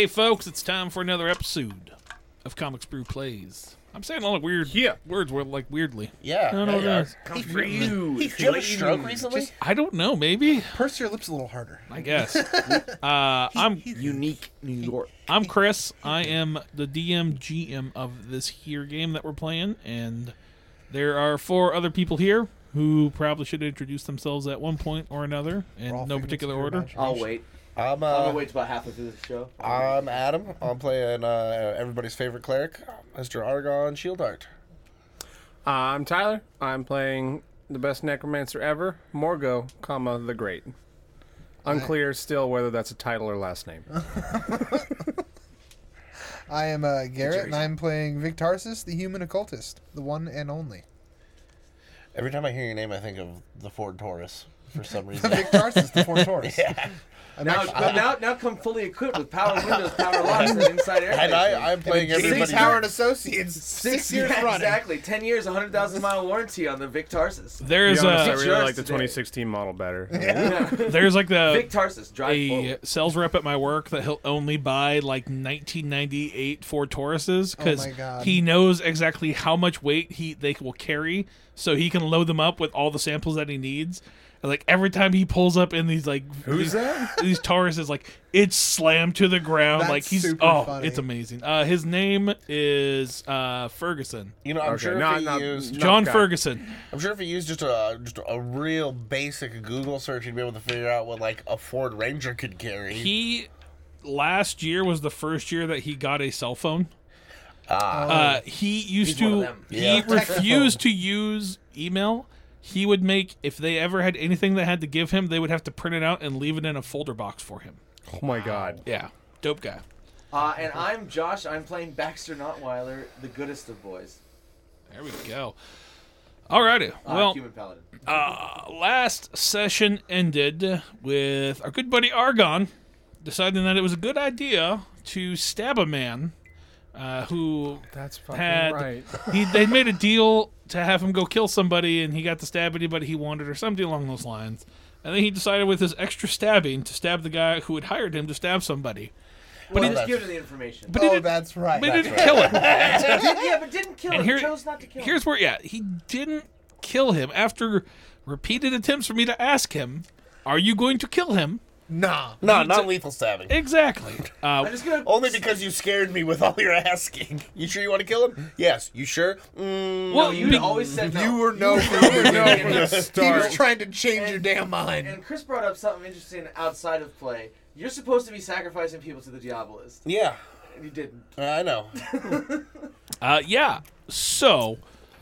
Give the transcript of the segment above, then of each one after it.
Hey, folks, it's time for another episode of Comics Brew Plays. I'm saying a lot of weird words, weirdly. Yeah. I don't know what it is. Did you have a stroke recently? I don't know, maybe. Purse your lips a little harder. I guess. I'm Unique New York. I'm Chris. I am the DM GM of this here game that we're playing, and there are 4 other people here who probably should introduce themselves at one point or another, in no particular order. I'll wait. I'm gonna wait till about halfway through the show. I'm Adam. I'm playing everybody's favorite cleric, Mr. Argon Shieldheart. I'm Tyler. I'm playing the best necromancer ever, Morgo, the Great. Unclear still whether that's a title or last name. I am Garrett, and I'm playing Victarsis, the human occultist, the one and only. Every time I hear your name, I think of the Ford Taurus for some reason. Victarsis, the Ford Taurus. Yeah. Now come fully equipped with power windows, power locks, and inside air. And I'm playing everybody. Howard Associates, 6 years running. Exactly, 10 years, 100,000 mile warranty on the Vic Tarsus. There's I a really like the 2016 model better. there's like Vic Tarsus, drive a forward. sales rep at my work that he'll only buy like 1998 Ford Tauruses because he knows exactly how much weight they will carry, so he can load them up with all the samples that he needs. And like every time he pulls up in these these Tauruses, like it's slammed to the ground. That's like he's super funny. It's amazing. His name is Ferguson. You know, I'm sure if he used John Ferguson. I'm sure if he used just a real basic Google search, he'd be able to figure out what like a Ford Ranger could carry. He last year was the first year that he got a cell phone. He used to. He refused to use email. He would make, if they ever had anything that had to give him, they would have to print it out and leave it in a folder box for him. Oh my god. Yeah. Dope guy. And I'm Josh. I'm playing Baxter Notweiler, the goodest of boys. There we go. Alrighty. Well, Human Paladin. last session ended with our good buddy Argon deciding that it was a good idea to stab a man who That's fucking had right. they made a deal to have him go kill somebody, and he got to stab anybody he wanted or something along those lines. And then he decided with his extra stabbing to stab the guy who had hired him to stab somebody. But he just gave him the information. But that's right. But he didn't kill him. But didn't kill him. He Chose not to kill him. Here's where, he didn't kill him. After repeated attempts for me to ask him, are you going to kill him? Nah. No, not lethal stabbing. Exactly. I'm just gonna... Only because you scared me with all your asking. You sure you want to kill him? Yes. You sure? Well, you always said no. You were no from the start. He was trying to change your damn mind. And Chris brought up something interesting outside of play. You're supposed to be sacrificing people to the Diabolist. Yeah. And you didn't. I know. Yeah. So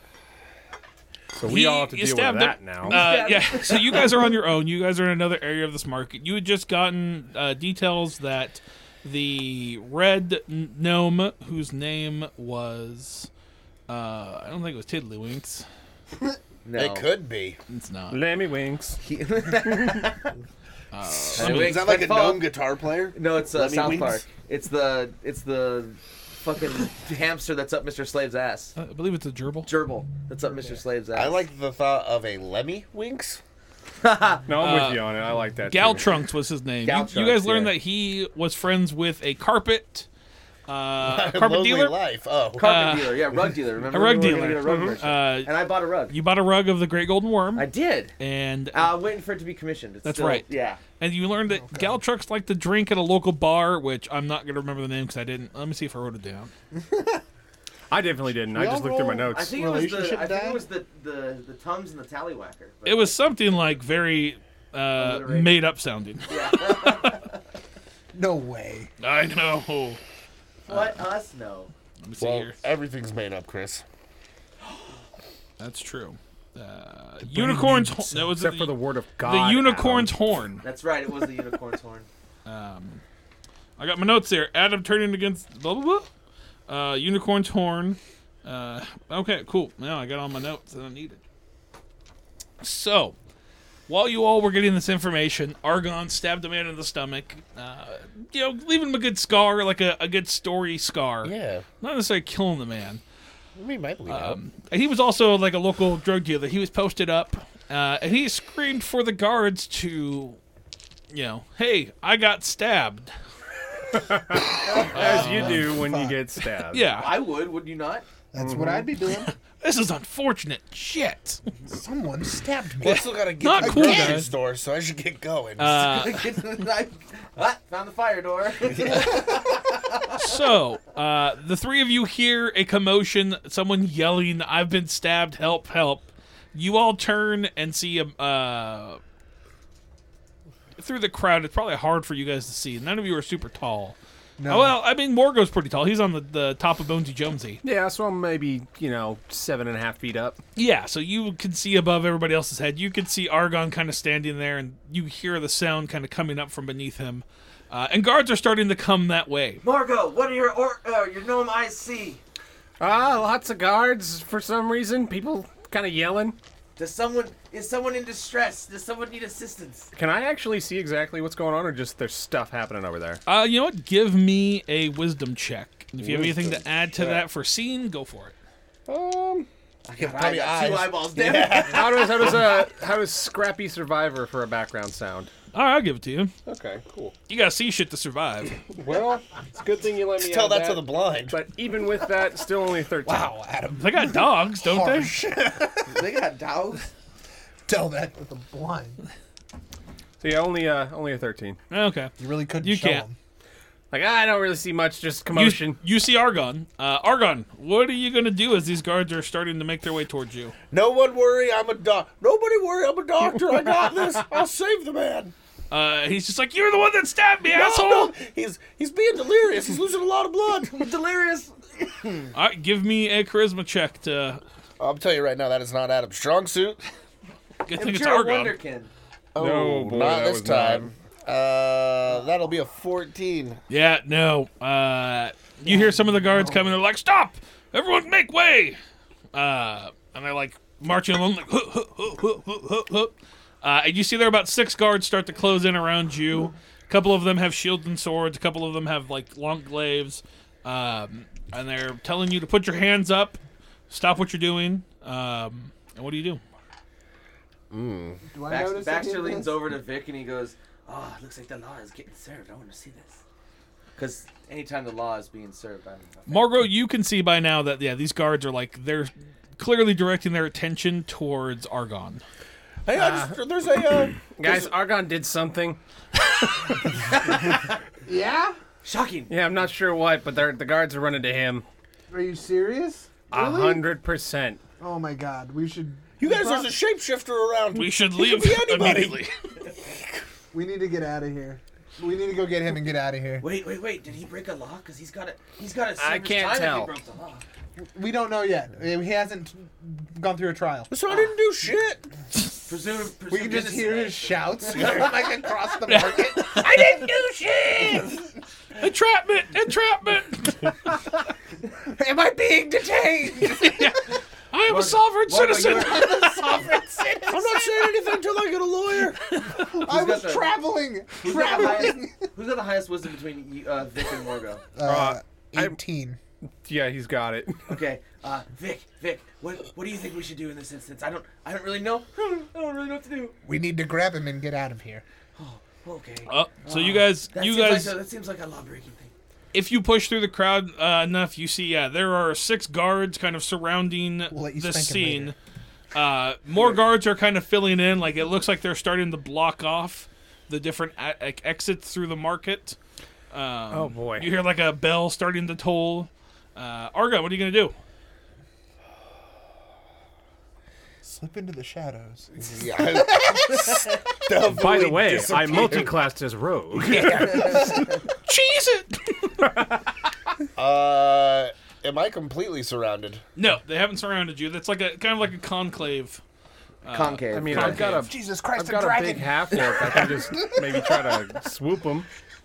we all have to deal with that now. So you guys are on your own. You guys are in another area of this market. You had just gotten details that the red gnome, whose name was, I don't think it was Tiddlywinks. No. It could be. It's not. Lemmy Winks. Is that like a gnome guitar player? No, it's Lemmy South Winks? Park. It's the fucking hamster that's up Mr. Slave's ass. I believe it's a gerbil. Gerbil that's up Mr. Slave's ass. I like the thought of a Lemmy Winks. No, I'm with you on it. I like that. Galtrunks was his name. You guys learned that he was friends with a carpet Lonely dealer. Life. Oh. Carpet dealer, yeah, rug dealer. Remember, A rug we were dealer. gonna get a rug merchant. And I bought a rug. You bought a rug of the Great Golden Worm. I did. And I'm waiting for it to be commissioned. It's that's still, right. Yeah. And you learned that Galtrunks liked to drink at a local bar, which I'm not going to remember the name because I didn't. Let me see if I wrote it down. I definitely didn't. I just looked through my I notes. think it was the Tums and the Tallywhacker. It was something like very made up sounding. No way. I know. Let us know. Let me see Well, here. everything's made up, Chris. That's true. Unicorn's horn. No, Except for the word of God. The unicorn's horn. That's right. It was the unicorn's horn. I got my notes here. Adam turning against blah blah blah. Unicorn's horn. Okay, cool. Now I got all my notes that I needed. So, while you all were getting this information, Argon stabbed a man in the stomach. Leaving him a good scar, like a good story scar. Yeah. Not necessarily killing the man. We might believe that. And he was also like a local drug dealer. He was posted up, and he screamed for the guards to, hey, I got stabbed. As you do when you get stabbed. Yeah. I would you not? That's what I'd be doing. This is unfortunate. Shit. Someone stabbed me. Well, I still gotta get Not to the cool, grocery guys. store, so I should get going. Found the fire door. So, the three of you hear a commotion, someone yelling, "I've been stabbed, help, help." You all turn and see through the crowd. It's probably hard for you guys to see. None of you are super tall. No. Oh, well, I mean, Morgo's pretty tall. He's on the top of Bonesy Jonesy. Yeah, so I'm maybe, 7.5 feet up. Yeah, so you can see above everybody else's head. You can see Argon kind of standing there, and you hear the sound kind of coming up from beneath him. And guards are starting to come that way. Margo, what do your gnome eyes see? Lots of guards for some reason. People kind of yelling. Is someone in distress? Does someone need assistance? Can I actually see exactly what's going on, or just there's stuff happening over there? You know what? Give me a wisdom check. And if you have anything to add to that for seeing, go for it. I got Probably two eyes. eyeballs, damn it. How does Scrappy Survivor for a background sound? All right, I'll give it to you. Okay, cool. You gotta see shit to survive. Well, it's a good thing you let me Tell add that to the blind. But even with that, still only 13. Wow, Adam. They got dogs, don't Harsh. They got dogs. Tell that with the blind. So yeah, only a 13. they? Okay. You really couldn't You show can't. him. Like, I don't really see much, just commotion. You see Argon. Argon, what are you gonna do as these guards are starting to make their way towards you? No one worry, I'm a doctor. Nobody worry, I'm a doctor. I got this. I'll save the man. He's just like, you're the one that stabbed me, asshole! No, he's being delirious. He's losing a lot of blood. Delirious. All right, give me a charisma check to... I'll tell you right now, that is not Adam's strong suit. Good thing it's You're a Argon. wonderkin. Oh, No, boy, not that this was not. time. That'll be a 14. Yeah, no. You hear some of the guards coming. They're like, "Stop! Everyone, make way!" And they're like marching along, like, "Huh, huh, huh, huh, huh, huh, huh." And you see there about 6 guards start to close in around you. A couple of them have shields and swords. A couple of them have like long glaives, and they're telling you to put your hands up, stop what you're doing. And what do you do? Do I notice Baxter any of leans this? over to Vic and he goes, "Oh, it looks like the law is getting served. I want to see this." Because anytime the law is being served, I'm Margot, you can see by now that these guards are like they're clearly directing their attention towards Argon. Hey, there's a Guys, Argon did something. Yeah? shocking. Yeah, I'm not sure what, but the guards are running to him. Are you serious? 100%. Oh my god, we should... You guys, there's a shapeshifter around. We should He leave could be anybody. immediately. We need to get out of here. We need to go get him and get out of here. Wait. Did he break a law? Because he's got a I can't time tell. If he broke the law. We don't know yet. He hasn't gone through a trial. So I didn't do shit. Presume We can just innocent. hear his shouts like across the market. I didn't do shit. Entrapment. Am I being detained? I am a sovereign citizen. Sovereign citizen. I'm not saying anything until I get a lawyer. I was got the- traveling. Who's got the highest? Who's got the highest wisdom between Vic and Morgo? 18. Yeah, he's got it. Okay, Vic, what do you think we should do in this instance? I don't really know. I don't really know what to do. We need to grab him and get out of here. Okay. So you guys, That seems like a law-breaking thing. if you push through the crowd enough, you see, there are 6 guards kind of surrounding We'll let you the spank him scene. More guards are kind of filling in. Like, it looks like they're starting to block off the different exits through the market. Oh, boy. You hear like a bell starting to toll. Argon, what are you going to do? Slip into the shadows. Yeah. By the way, I multi-classed as rogue. Cheese it! Am I completely surrounded? No, they haven't surrounded you. That's like a kind of like a conclave. Concave. I mean, I've got a Jesus Christ, I've got a big half orc. I can just maybe try to swoop him.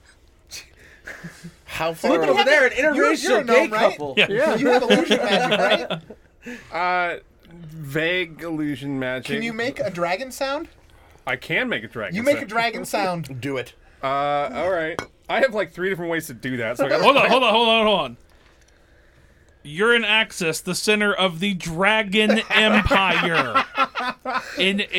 How Look far? over there, an you're interracial a gay gnome, right? couple. Yeah. Yeah. You have illusion magic, right? Vague illusion magic. Can you make a dragon sound? I can make a dragon. You make a sound. dragon sound. Do it. All right. I have like 3 different ways to do that. So I got Hold on. You're in Axis, the center of the Dragon Empire, in a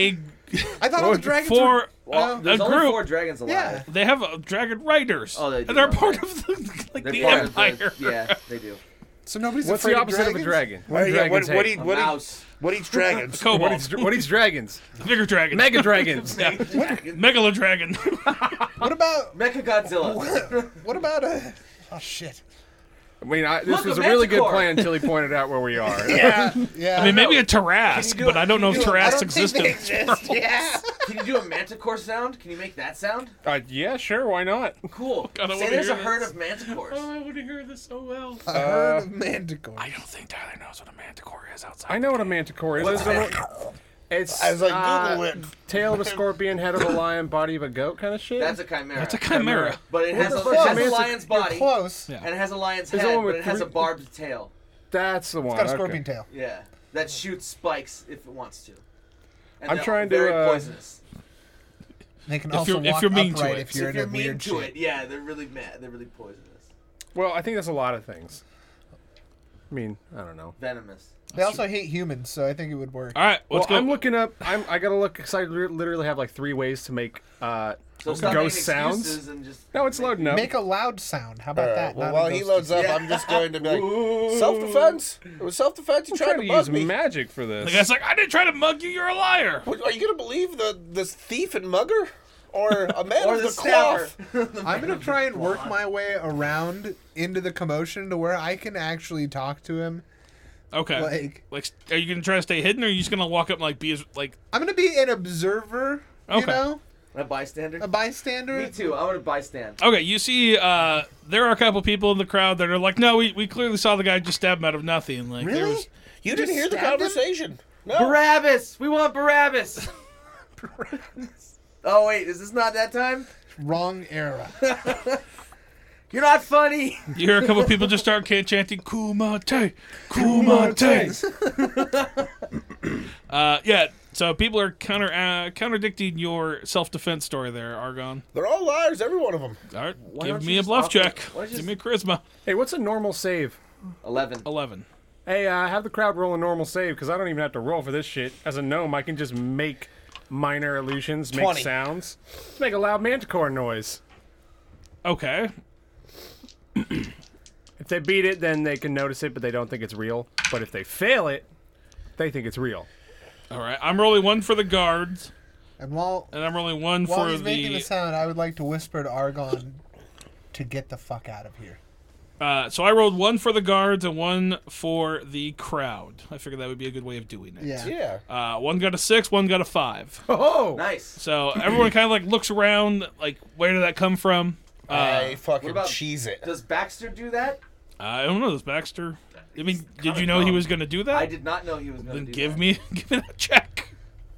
I thought all the dragons were... For Well, a there's only group. 4 dragons alive. Yeah. They have dragon riders. Oh, they do, and they're okay. part of the, like They're the part of empire. yeah, they do. So nobody's What's afraid the opposite of a dragons? dragon? Oh, What do yeah, dragons what hate? A eats mouse. what eats dragons? Cobalt. What eats dragons? Bigger dragon. Mega dragons. Yeah. Megalo dragon. What about... Mecha Godzilla. What about a... Oh, shit. I mean, this Look, was a a really good Manticore. plan until he pointed out where we are. Yeah. Yeah. I mean, maybe know. a Tarrasque, Can you do but it? I don't know if Can you do it? I Tarrasque don't think they existed. exist. Yeah. Can you do a manticore sound? Can you make that sound? Yeah, sure, why not? Cool. God, I Say wanna there's a hear herd this. of manticores. Oh, I want to hear this so well. A herd of manticores. I don't think Tyler knows what a manticore is outside. I know what a manticore is. It's I was like, Google it. tail of a scorpion, head of a lion, body of a goat kind of shit. That's a chimera. That's a chimera. But it has, the a, fuck? it has a Mantic- lion's You're body. close. Yeah. And it has a lion's Is the head, one with but it has a 3 barbed tail. That's the one. It's got a okay. scorpion tail. Yeah. That shoots spikes if it wants to. And I'm they're trying to, very poisonous. They can If also you're- if walk you're mean to upright it. if you're If in you're a mean weird to shape. it, yeah, they're really mad. They're really poisonous. Well, I think that's a lot of things. I mean, I don't know. Venomous. They also hate humans, so I think it would work. All right, Well, let's go. I'm looking up. I gotta look because I literally have like 3 ways to make So stop ghost making sounds. excuses and just No, it's loading up. Make a loud sound. How about that? Well, Not while a he ghost loads up, Yeah. I'm just going to be like, self-defense? It was self-defense? You I'm tried trying to to bug use me. magic for this. The guy's like, I didn't try to mug you. You're a liar. What, are you going to believe this thief and mugger? Or a man or of the the stabber. cloth? I'm gonna try and work my way around into the commotion to where I can actually talk to him. Okay. Like, Are you gonna try to stay hidden, or are you just gonna walk up and like be as like? I'm gonna be an observer. You Okay. know, A bystander? a bystander. Me too. I want to bystand. Okay, you see, there are a couple people in the crowd that are like, no, we clearly saw the guy just stab him out of nothing. Like there Really? was. You didn't hear the stabbed him? conversation. No. Barabbas! We want Barabbas! Oh, wait, is this not that time? Wrong era. You're not funny! You hear a couple people just start chanting "Kumate, Kumate." Yeah. So people are contradicting your self-defense story there, Argon. They're all liars, every one of them. All right, Why give don't me you a just bluff offer- check. why don't you Give me a charisma. Hey, what's a normal save? 11. 11. Hey, have the crowd roll a normal save because I don't even have to roll for this shit. As a gnome, I can just make minor illusions, make 20. sounds, just make a loud manticore noise. Okay. If they beat it, then they can notice it, but they don't think it's real. But if they fail it, they think it's real. All right. I'm rolling 1 for the guards, And while and I'm rolling 1 while for he's making the. the sound, I would like to whisper to Argon to get the fuck out of here. So I rolled 1 for the guards and 1 for the crowd. I figured that would be a good way of doing it. Yeah. Yeah. 1 got a 6, 1 got a 5. Oh, Nice. So everyone kind of like looks around, like where did that come from? I fucking what about- cheese it. Does Baxter do that? I don't know. This Baxter. I mean, did you know he was going to do that? I did not know he was going to Then do give that. me that check.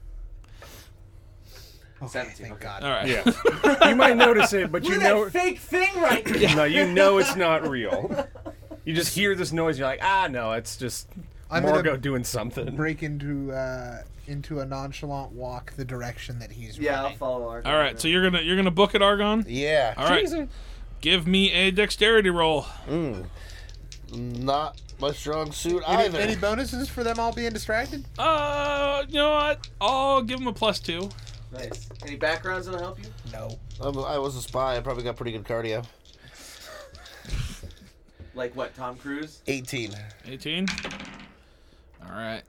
Okay, 17, thank okay. God. All right. yeah. You might notice it, but Look you at know, that fake thing right there. no, you know it's not real. You just hear this noise, you're like, no, it's just I'm gonna Morgo doing something. Break into a nonchalant walk the direction that he's Yeah, I'll running. follow our. All right. So you're gonna book it, Argon. Yeah. All right. Give me a dexterity roll. Not my strong suit Any, either. any bonuses for them all being distracted? You know what? I'll give him a +2. Nice. Any backgrounds that'll help you? No. I was a spy. I probably got pretty good cardio. Like what? Tom Cruise? 18. 18. All right.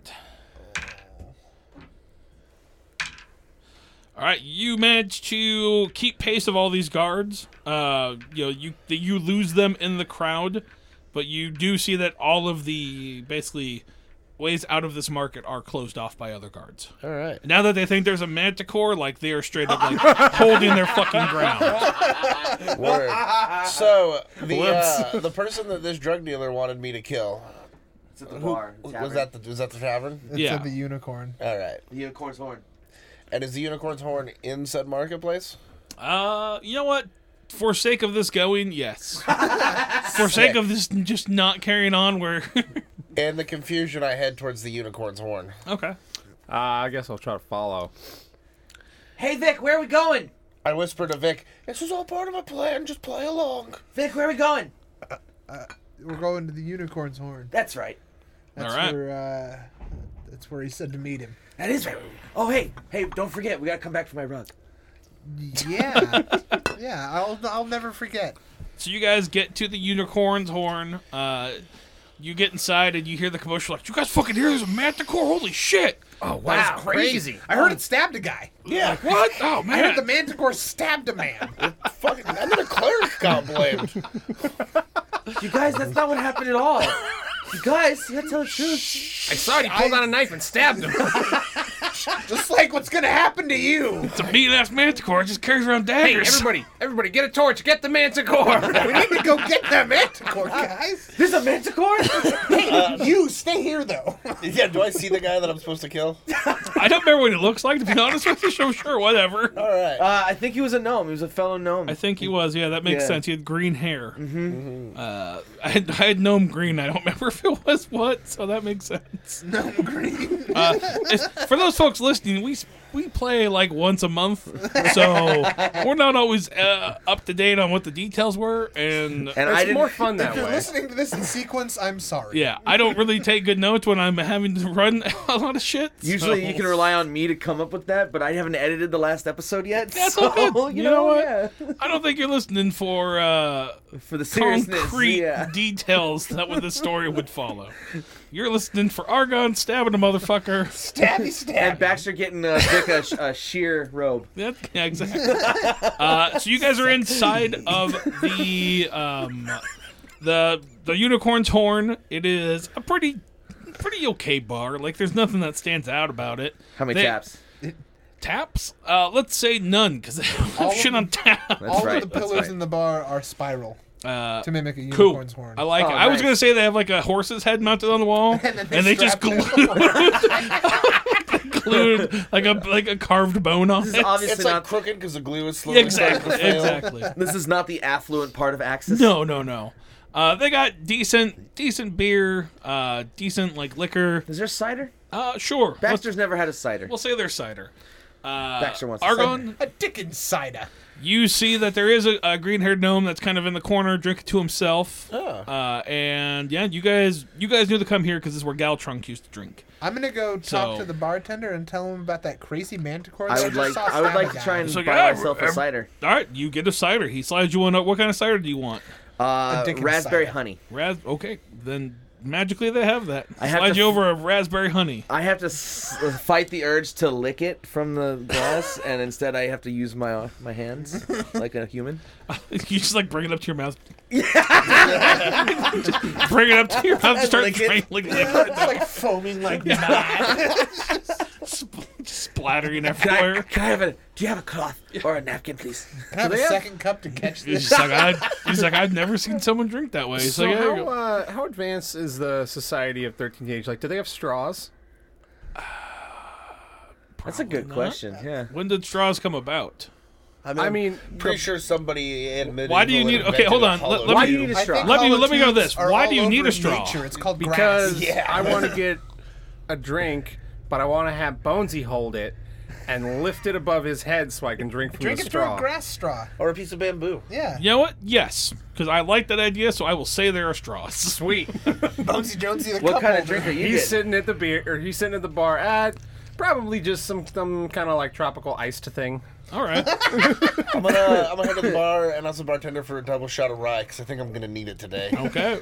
All right, you manage to keep pace of all these guards. You lose them in the crowd, but you do see that all of the basically ways out of this market are closed off by other guards. All right. Now that they think there's a manticore, like they are straight up like holding their fucking ground. Word. So Whoops. the person that this drug dealer wanted me to kill, It's at the bar. was tavern. that the tavern? It's Yeah. the unicorn. All right. The unicorn's horn? And is the unicorn's horn in said marketplace? You know what? For sake of this going, yes. For sake of this just not carrying on, where And the confusion, I head towards the unicorn's horn. okay. I guess I'll try to follow. Hey Vic, where are we going? I whisper to Vic, "This is all part of a plan. Just play along." Vic, where are we going? We're going to the unicorn's horn. That's right. That's All right. where That's where he said to meet him. That is right. Oh, hey, don't forget, we gotta come back for my rug. Yeah, yeah. I'll never forget. So you guys get to the unicorn's horn. You get inside and you hear the commotion like, you guys fucking hear there's a manticore? Holy shit! Oh, wow. Crazy. I heard it stabbed a guy. Yeah. What? Oh, I man. heard the manticore stabbed a man. Fucking, and then a cleric got blamed. You guys, that's not what happened at all. You guys, you gotta tell the truth. I saw it. He pulled out a knife and stabbed him. Just like what's gonna happen to you. It's a mean-ass manticore. It just carries around Hey, daggers. everybody, get a torch. Get the manticore. We need to go get that manticore, guys. There's a manticore? Hey, you stay here though. Yeah, do I see the guy that I'm supposed to kill? I don't remember what he looks like, to be honest with you. So sure, whatever. All right. I think he was a gnome. He was a fellow gnome. I think he was. Yeah, that makes Yeah. sense. He had green hair. I had gnome green. I don't remember if it was what, so that makes sense. No green. For those folks listening, we play like once a month, so we're not always up to date on what the details were, and and I It's didn't. more fun that If you're way. listening to this in sequence, I'm sorry. yeah, I don't really take good notes when I'm having to run a lot of shit. Usually so- you can rely on me to come up with that, but I haven't edited the last episode yet. That's so, all good. you know what? yeah. I don't think you're listening for For the seriousness, concrete yeah. details that what the story would follow. You're listening for Argon stabbing a motherfucker. Stabby stab. And Baxter getting Vic a sheer robe. Yeah, exactly. So you guys are inside of the unicorn's horn. It is a pretty okay bar. Like there's nothing that stands out about it. How many They- taps? Taps? Let's say none, because they don't have All shit of on tap. That's All right. of the that's pillars right. in the bar are spiral to mimic a Cool. unicorn's horn. I like Oh, it. I was nice. gonna say they have like a horse's head mounted on the wall, and they just strap it glued like a carved bone on This is it. obviously It's like not. crooked because the glue is slowly Exactly. starting to fail. Exactly. This is not the affluent part of Axis. No. They got decent beer, decent like liquor. Is there cider? Sure. Baxter's never had a cider. We'll say there's cider. Baxter wants Argon, A Dickens cider. you see that there is a green-haired gnome that's kind of in the corner drinking to himself. Oh. And yeah, you guys knew to come here because this is where Galtrunk used to drink. I'm gonna go talk So- to the bartender and tell him about that crazy manticore. I that would just like. saw I would stab like a to guy. try and It's like, buy yeah, myself a ev- cider. All right, you get a cider. He slides you one up. What kind of cider do you want? Dickens Raspberry cider. honey. Okay, then magically they have that. I have Slide to you f- over a raspberry honey. I have to fight the urge to lick it from the glass, and instead I have to use my hands like a human. You just like bring it up to your mouth. Just bring it up to your mouth and start Lick it. drinking. It's like foaming like mad. Splattering everywhere. Can I have a? Do you have a cloth or a napkin, please? Can I have a they have- second cup to catch He's this? like, I've never seen someone drink that way. He's So like, yeah, you go. how advanced is the Society of 13th Age? Like, do they have straws? That's a good not. question. Yeah. When did straws come about? I mean, Pretty sure somebody admitted. Why do you need- okay, hold on. Let Why me- do you need a I straw? think Let me go hollow this. tubes are Why all do you need over a straw? nature. It's called because grass. Yeah. I want to get a drink, but I want to have Bonesy hold it and lift it above his head so I can drink from Drink the it through straw. a grass straw. Or a piece of bamboo. Yeah. You know what? Yes, because I like that idea, so I will say there are straws. Sweet. Bonesy Jonesy the What cup kind holder. of drink are you He's getting? sitting at the beer, or he's sitting at the bar at probably just some kind of like tropical iced thing. All right. I'm gonna head to the bar and ask the bartender for a double shot of rye because I think I'm gonna need it today. Okay.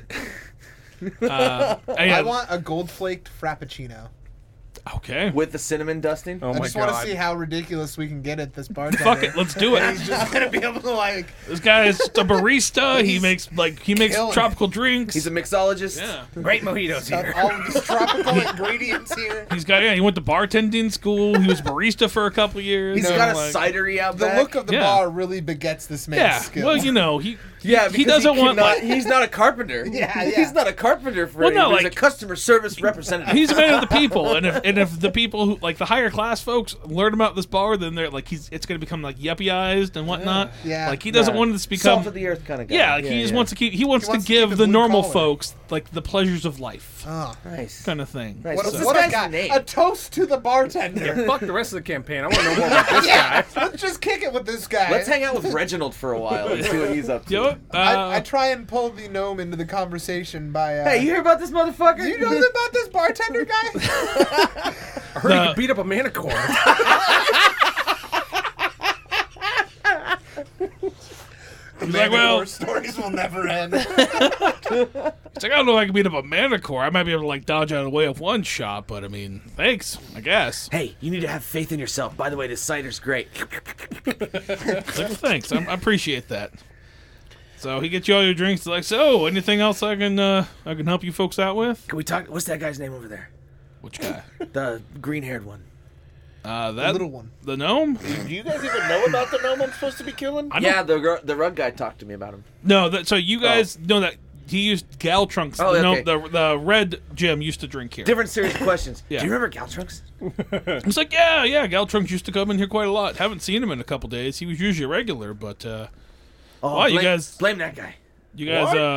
I want a gold flaked frappuccino. Okay. With the cinnamon dusting? Oh I my just want to god. see how ridiculous we can get at this bartender. Fuck it. Let's do it. He's just gonna be able to like. This guy is just a barista. He He's makes killing tropical drinks. He's a mixologist. yeah. Great mojitos here. All of these tropical ingredients here. He went to bartending school. He was barista for a couple years. He's No, got a like- cidery out The back. look of the Yeah. bar really begets this man's Yeah. skill. Well, you know, he Yeah, he because doesn't want cannot- like, he's not a carpenter. Yeah, He's yeah. not a carpenter for Well, no, he's like- a customer service representative. he's a man of the people, and if the people who like the higher class folks learn about this bar, then they're like it's going to become like yuppieized and whatnot. Yeah. Like he doesn't want this to become. salt of the earth kind of guy. Yeah, like he just wants to keep. He wants wants to to keep give it the blue normal collar. folks like the pleasures of life, Oh. Nice. kind of thing. Nice. What, What's a, this what a guy's guy! name? A toast to the bartender. Fuck the rest of the campaign. I want to know more about this Yeah, guy. let's just kick it it with this guy. Let's hang out with Reginald for a while and see what he's up to. You know what? I try and pull the gnome into the conversation by. Hey, you hear about this motherfucker? Do you know about this bartender guy? I heard he could beat up a manicore. He's like, well, stories will never end. it's like, I don't know if I can beat up a manicore. I might be able to like dodge out of the way of one shot, but I mean, thanks, I guess. Hey, you need to have faith in yourself. By the way, this cider's great. It's like, thanks, I appreciate that. So he gets you all your drinks. He's like, so anything else I can help you folks out with? Can we talk? What's that guy's name over there? Which guy? The green-haired one. That little one. The gnome? Do you guys even know about the gnome I'm supposed to be killing? Yeah, the rug guy talked to me about him. No, so you guys know that he used Gal Trunks. Oh, okay. The red Jim used to drink here. Different series of questions. Yeah. Do you remember Galtrunks? It's like, yeah, Gal Trunks used to come in here quite a lot. Haven't seen him in a couple days. He was usually a regular, but Oh, wow, you guys blame that guy. he's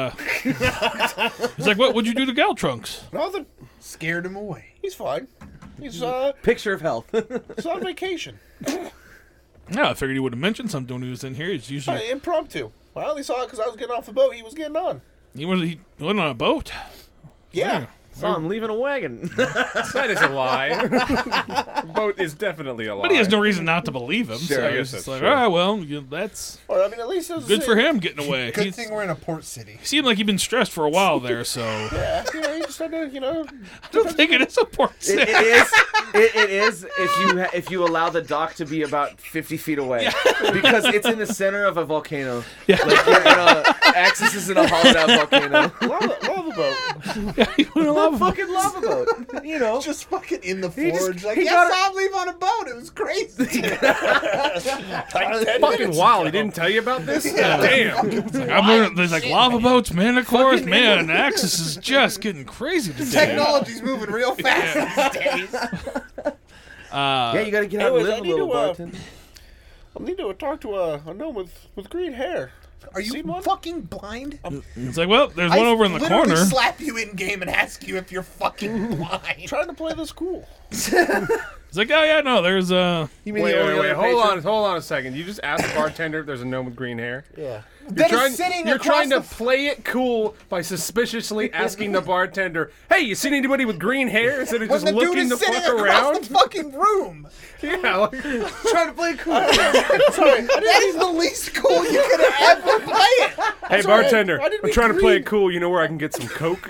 like, what'd you do to Gal Trunks? Nothing. Scared him away. He's fine. He's Picture of health. he's on vacation. Yeah, I figured he would have mentioned something when he was in here. He's usually Impromptu. I only saw it because I was getting off the boat. He was getting on. he went on a boat. Yeah. Saw him leaving a wagon. That is a lie. The boat is definitely a lie. But he has no reason not to believe him. Sure, so I he's guess just that's like, true. all right, well, that's Or, I mean, at least it was good for him getting away. Good He thing we're in a port city. seemed like he'd been stressed for a while there, so Yeah, he just had to, I don't think it is a port It city. is. It is if you allow the dock to be about 50 feet away, because it's in the center of a volcano. Yeah. Like you're in Axis is in a hollowed out volcano. lava boat. You went a lava boat. Fucking lava boat. You know. Just fucking in the just- forge. Like, he yes, got I'll leave on a boat. It was crazy. fucking wild. He didn't tell you about this? Damn. I'm learning, there's like lava boats, manticores, man. Axis is just getting crazy today. Technology's moving real fast these days. Yeah, you gotta get out and Anyways, live I a need little, to, bartender. I need to talk to a gnome with green hair. Are you Seen one? fucking blind? It's like, well, there's one over in the literally corner. slap you in game and ask you if you're fucking blind. Trying to play this cool. It's like, oh yeah, no, there's You mean Wait, the only other hold patron? on a second. You just asked the bartender if there's a gnome with green hair? Yeah. You're trying to play it cool by suspiciously asking the bartender, "Hey, you seen anybody with green hair?" Instead of when just the dude looking is the sitting fuck across around. the fucking room. Yeah, like, Trying to play it cool. Sorry. That is the least cool you could have ever play it. hey bartender, I didn't I'm mean trying to play green. it cool. You know where I can get some coke?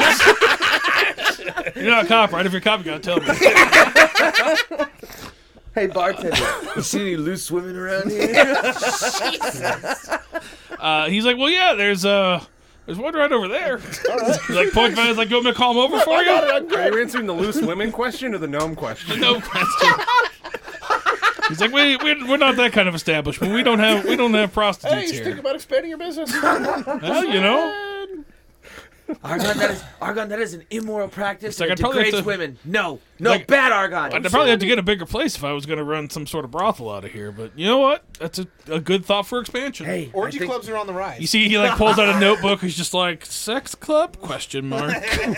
you're not a cop, right? If you're a cop, you gotta tell me. Hey bartender, you see any loose women around here? He's like, well, yeah, there's one right over there. He's like, point by, he's like, you want me to call him over for you? Are you answering the loose women question or the gnome question? No question. He's like, we're not that kind of establishment. We don't have Hey, prostitutes you think here. about expanding your business? Well, you know, Argon, that is an immoral practice. like, It I'd probably have degrades to- women. No, Like- bad Argon. I'd probably have to get a bigger place if I was going to run some sort of brothel out of here. But you know what? That's a good thought for expansion. Hey, Orgy I think- clubs are on the rise. You see, he like pulls out a notebook. He's just like, sex club? Question mark.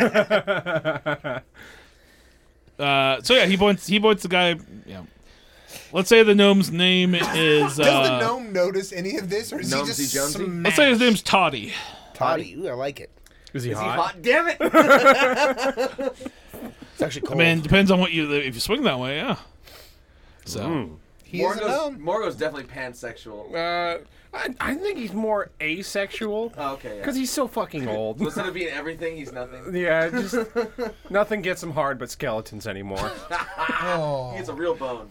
So yeah, he points the guy. Yeah. Let's say the gnome's name is. Does the gnome notice any of this, or is he Gnomesy just Jonesy? smashed? Let's say his name's Toddy. Toddy. Ooh, I like it. Is he Is he hot? hot? Damn it! It's actually I cold. mean, depends on what if you swing that way, yeah. So He is a gnome. Morgo's definitely pansexual. I think he's more asexual. Oh, okay, yeah. Because he's so fucking old. So instead of being everything, he's nothing. Yeah, just nothing gets him hard but skeletons anymore. Oh, He's a real bone.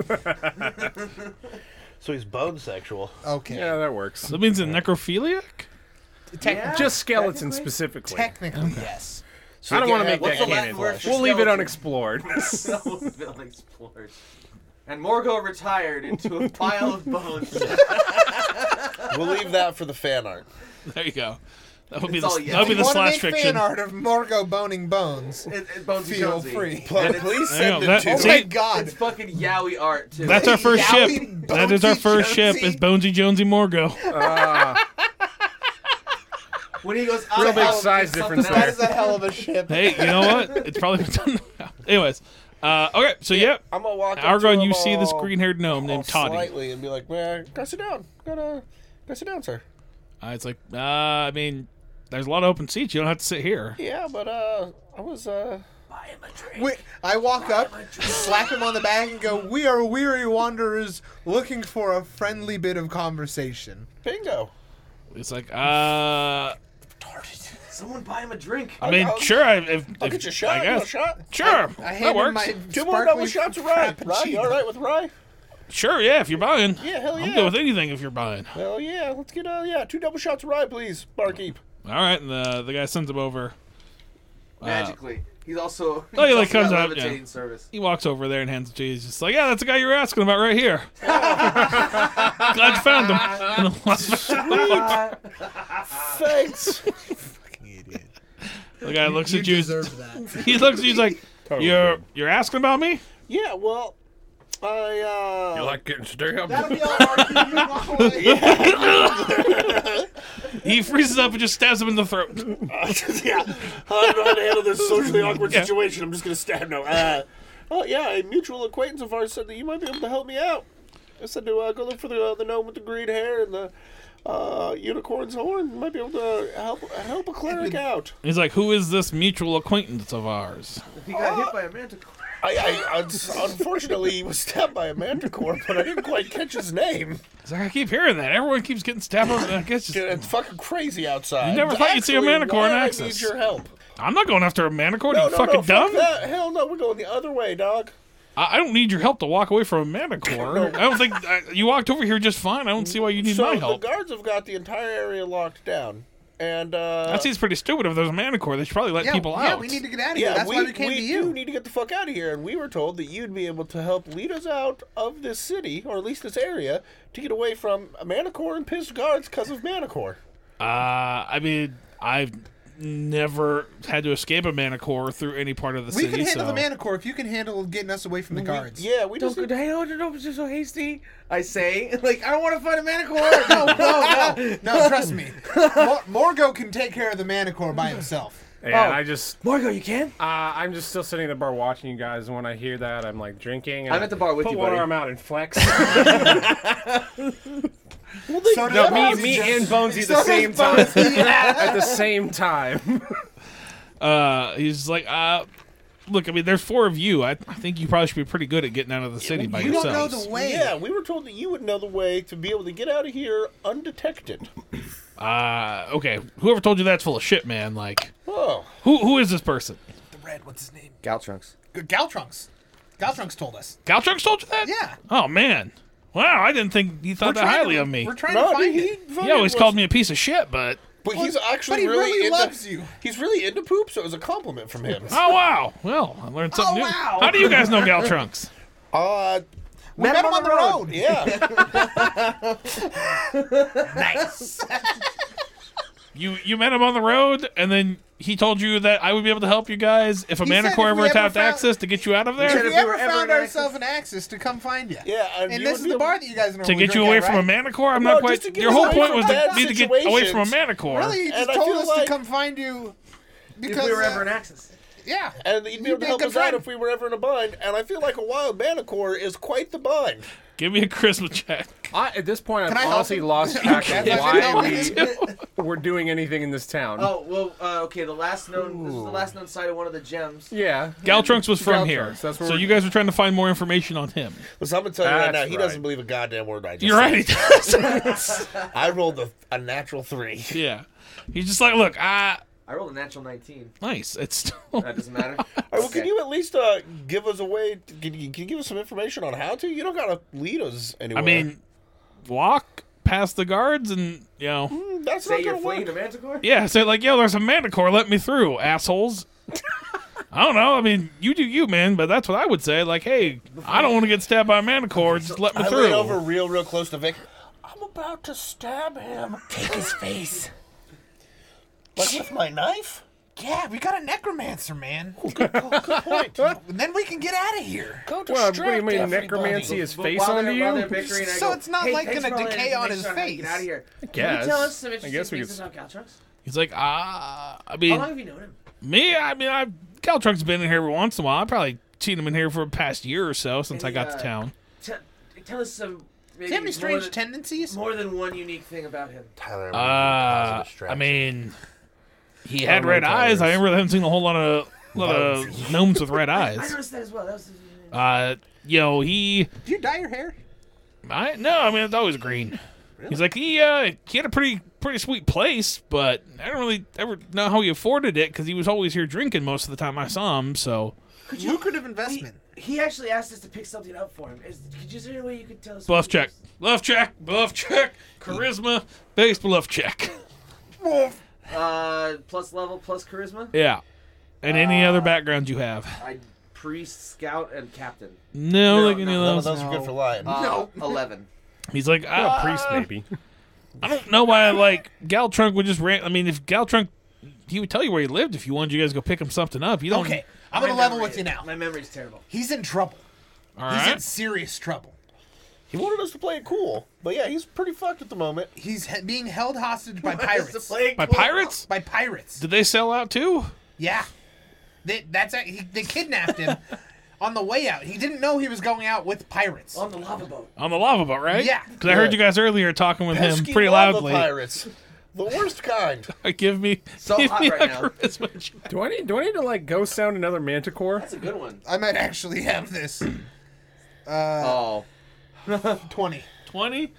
So he's bone sexual. okay. Yeah, that works. that means a necrophiliac. Yeah, Just skeletons technically. specifically. Technically, yes. So I don't want to yeah, make what's that the Latin canon. word for We'll leave it skeleton? unexplored. So unexplored. And Morgo retired into a pile of bones. We'll leave that for the fan art. There you go. That would be It's all the yes. that would be If the you want to slash make fiction. fan art of Morgo boning bones, Bonesy feel Jonesy. free. And it's, Please There you send go. it to Oh See? my god. it's fucking yaoi art too. That's our first ship. Yowie That is our Bonesy first ship. Jonesy. Is Bonesy Jonesy Morgo. when he goes Real out big of size something difference else. That is a hell of a ship. Hey, you know what? It's probably been done. Anyways, Okay, so yeah, I'm gonna walk up to Argon, him you see this all- green-haired gnome all named Toddy. slightly and be like, man, gotta sit down. Gotta sit down, sir. It's like, I mean, there's a lot of open seats. You don't have to sit here. Yeah, but I was I walk up, slap him on the back, and go, "We are weary wanderers looking for a friendly bit of conversation." bingo. It's like, Someone buy him a drink. I mean, I'll- sure. I'll get you a shot. I You want a guess. shot? Sure, I that hand him works. my 2 more double sparkling shots of rye. Rye, you frappuccino. all right with rye? Sure, yeah. If you're buying, Yeah, hell I'm yeah. good with anything. If you're buying, Hell yeah, let's get 2 double shots of rye, please, barkeep. all right. And the guy sends him over. Magically. He's also. Oh, he, he's like, also comes got up, levitating yeah. service. He walks over there and hands it to you. He's just like, yeah, that's the guy you were asking about right here. Glad you found him. Thanks. Fucking idiot. The guy looks You at you. deserve that. He looks at you. He's like, you're asking about me? Yeah, well, You like getting stabbed? That'll be all right. You walk away. He freezes up and just stabs him in the throat. yeah, I don't know how to handle this socially awkward Yeah. situation. I'm just gonna stab now. Oh yeah, a mutual acquaintance of ours said that you might be able to help me out. I said to go look for the gnome with the green hair and the unicorn's horn. You might be able to help a cleric out. He's like, who is this mutual acquaintance of ours? He got hit by a manticore. I unfortunately he was stabbed by a manticore, but I didn't quite catch his name. He's like, I keep hearing that. Everyone keeps getting stabbed. I guess Dude, it's fucking crazy outside. You never thought you'd see a Actually, manticore in why Axis. I need your help. I'm not going after a manticore. No, you fucking fuck dumb. that. Hell no, we're going the other way, dog. I don't need your help to walk away from a manticore. I don't think you walked over here just fine. I don't see why you need So my the help. guards have got the entire area locked down, and That seems pretty stupid. If there's a manticore, they should probably let people yeah, out. we need to get out of here. yeah, That's why we came to do you. need to get the fuck out of here. And we were told that you'd be able to help lead us out of this city, or at least this area, to get away from a manticore and pissed guards because of manticore. I mean, I've never had to escape a manticore through any part of the We city. can handle so. the manticore if you can handle getting us away from the guards. Yeah, we just. Don't you're so hasty. I say, like, I don't want to fight a manticore. No, trust me. Morgo can take care of the manticore by himself. Yeah, I just. Margo, you can? I'm just still sitting at the bar watching you guys, and when I hear that, I'm like drinking. And I'm at the bar with put you, one buddy. arm out and flex. So No, me and Bonesy at the same time. At the same time. He's like, look, I mean, there's 4 of you. I think you probably should be pretty good at getting out of the city by you don't know yourselves. the way. Yeah, we were told that you would know the way to be able to get out of here undetected. Okay. Whoever told you that's full of shit, man. Like, Oh, who is this person? The red, what's his name? Galtrunks. Galtrunks. Galtrunks told us. Galtrunks told you that? Yeah. Oh man. Wow, I didn't think he thought that highly of me. We're trying no, to find he it. He always called me a piece of shit, but But he's But actually he really into, loves you. He's really into poop, so it was a compliment from him. oh wow. Well, I learned something new. wow. How do you guys know Galtrunks? We met him on the road. Yeah. Nice. You met him on the road, and then he told you that I would be able to help you guys if a He said manticore if we ever ever attacked found- Axis to get you out of If there. said we if we ever were ever found in ourselves an Axis to come find you. Yeah, And you this would is be the able- bar that you guys To normally get you drink away at, from a right? manticore, I'm No, not quite. just to get Your us whole away point from was to bad need to get away from a situations. manticore. Really, you And just I told feel us like- to come find you because If we were ever in Axis. yeah. And you'd be able You'd to be a help good us out friend. if we were ever in a bind. And I feel like a wild manticore is quite the bind. Give me a charisma check. At this point, Can I I've help honestly him? lost track of That's why what we're doing anything in this town. Oh, well, okay, this is the last known site of one of the gems. Yeah. Galtrunks was from Galtrunks, here, that's where so we're- you guys were trying to find more information on him. Listen, I'm going to tell you right now, That's he right. doesn't believe a goddamn word I just You're right. said. He does. I rolled a natural 3. Yeah. He's just like, look, I rolled a natural 19. nice. It's still. That doesn't matter. All right, well, can Okay. you at least give us a way? Can you give us some information on how to? You don't gotta lead us anywhere. I mean, walk past the guards and, you know. that's Say not you're gonna fleeing work. a manticore? Yeah, say like, yo, there's a manticore. Let me through, assholes. I don't know. I mean, you do you, man. But that's what I would say. Like, hey, I don't want to get stabbed by a manticore. Just let me I through. lean over real close to Vic. I'm about to stab him. Take his face. Like with my knife? Yeah, we got a necromancer, man. Good point. And then we can get out of here. Go Well, what distract do you mean, everybody. necromancy his But face while onto they're- while you? they're bickering, I So go, it's not hey, like thanks gonna for all that decay on his information how to face. Get out of here. Yes. Can you tell us some I interesting guess we things could. about Galtrunks? He's like, I How mean, long have you known him? me. I mean, Galtrunk's been in here every once in a while. I probably seen him in here for the past year or so since I got to town. Tell us some. Does he have any strange tendencies? More than one unique thing about him. Tyler, I mean, he had red eyes. I haven't seen a whole lot of gnomes with red I eyes. noticed that as well. That was. He. Do you dye your hair? No, I mean it's always green. Really? He's like he had a pretty sweet place, but I don't really ever know how he afforded it because he was always here drinking most of the time I saw him. So Lucrative investment. He actually asked us to pick something up for him. Is there any way you could tell us? bluff check, charisma, base bluff check. Plus level, plus charisma. Yeah, and any other background you have. Priest, scout, and captain. No, like any None of of those. those are good for lying. No, 11. He's like, Priest, maybe. I don't know why like Galtrunk would just I mean, if Galtrunk, he would tell you where he lived if you wanted you guys to go pick him something up. You don't. Okay, I'm gonna level with you now. My memory's terrible. He's in trouble. All He's in right. serious trouble. He wanted us to play it cool, but yeah, he's pretty fucked at the moment. He's being held hostage by pirates. By pirates? By pirates. Did they sell out too? Yeah. They kidnapped him on the way out. He didn't know he was going out with pirates. On the lava boat. On the lava boat, right? Yeah. Because I heard you guys earlier talking with him Pesky pretty lava loudly. Pirates, the worst kind. Give me So hot a right now. charisma check. Do I need to like ghost sound another manticore? That's a good one. I might actually have this. Oh. 20. 20.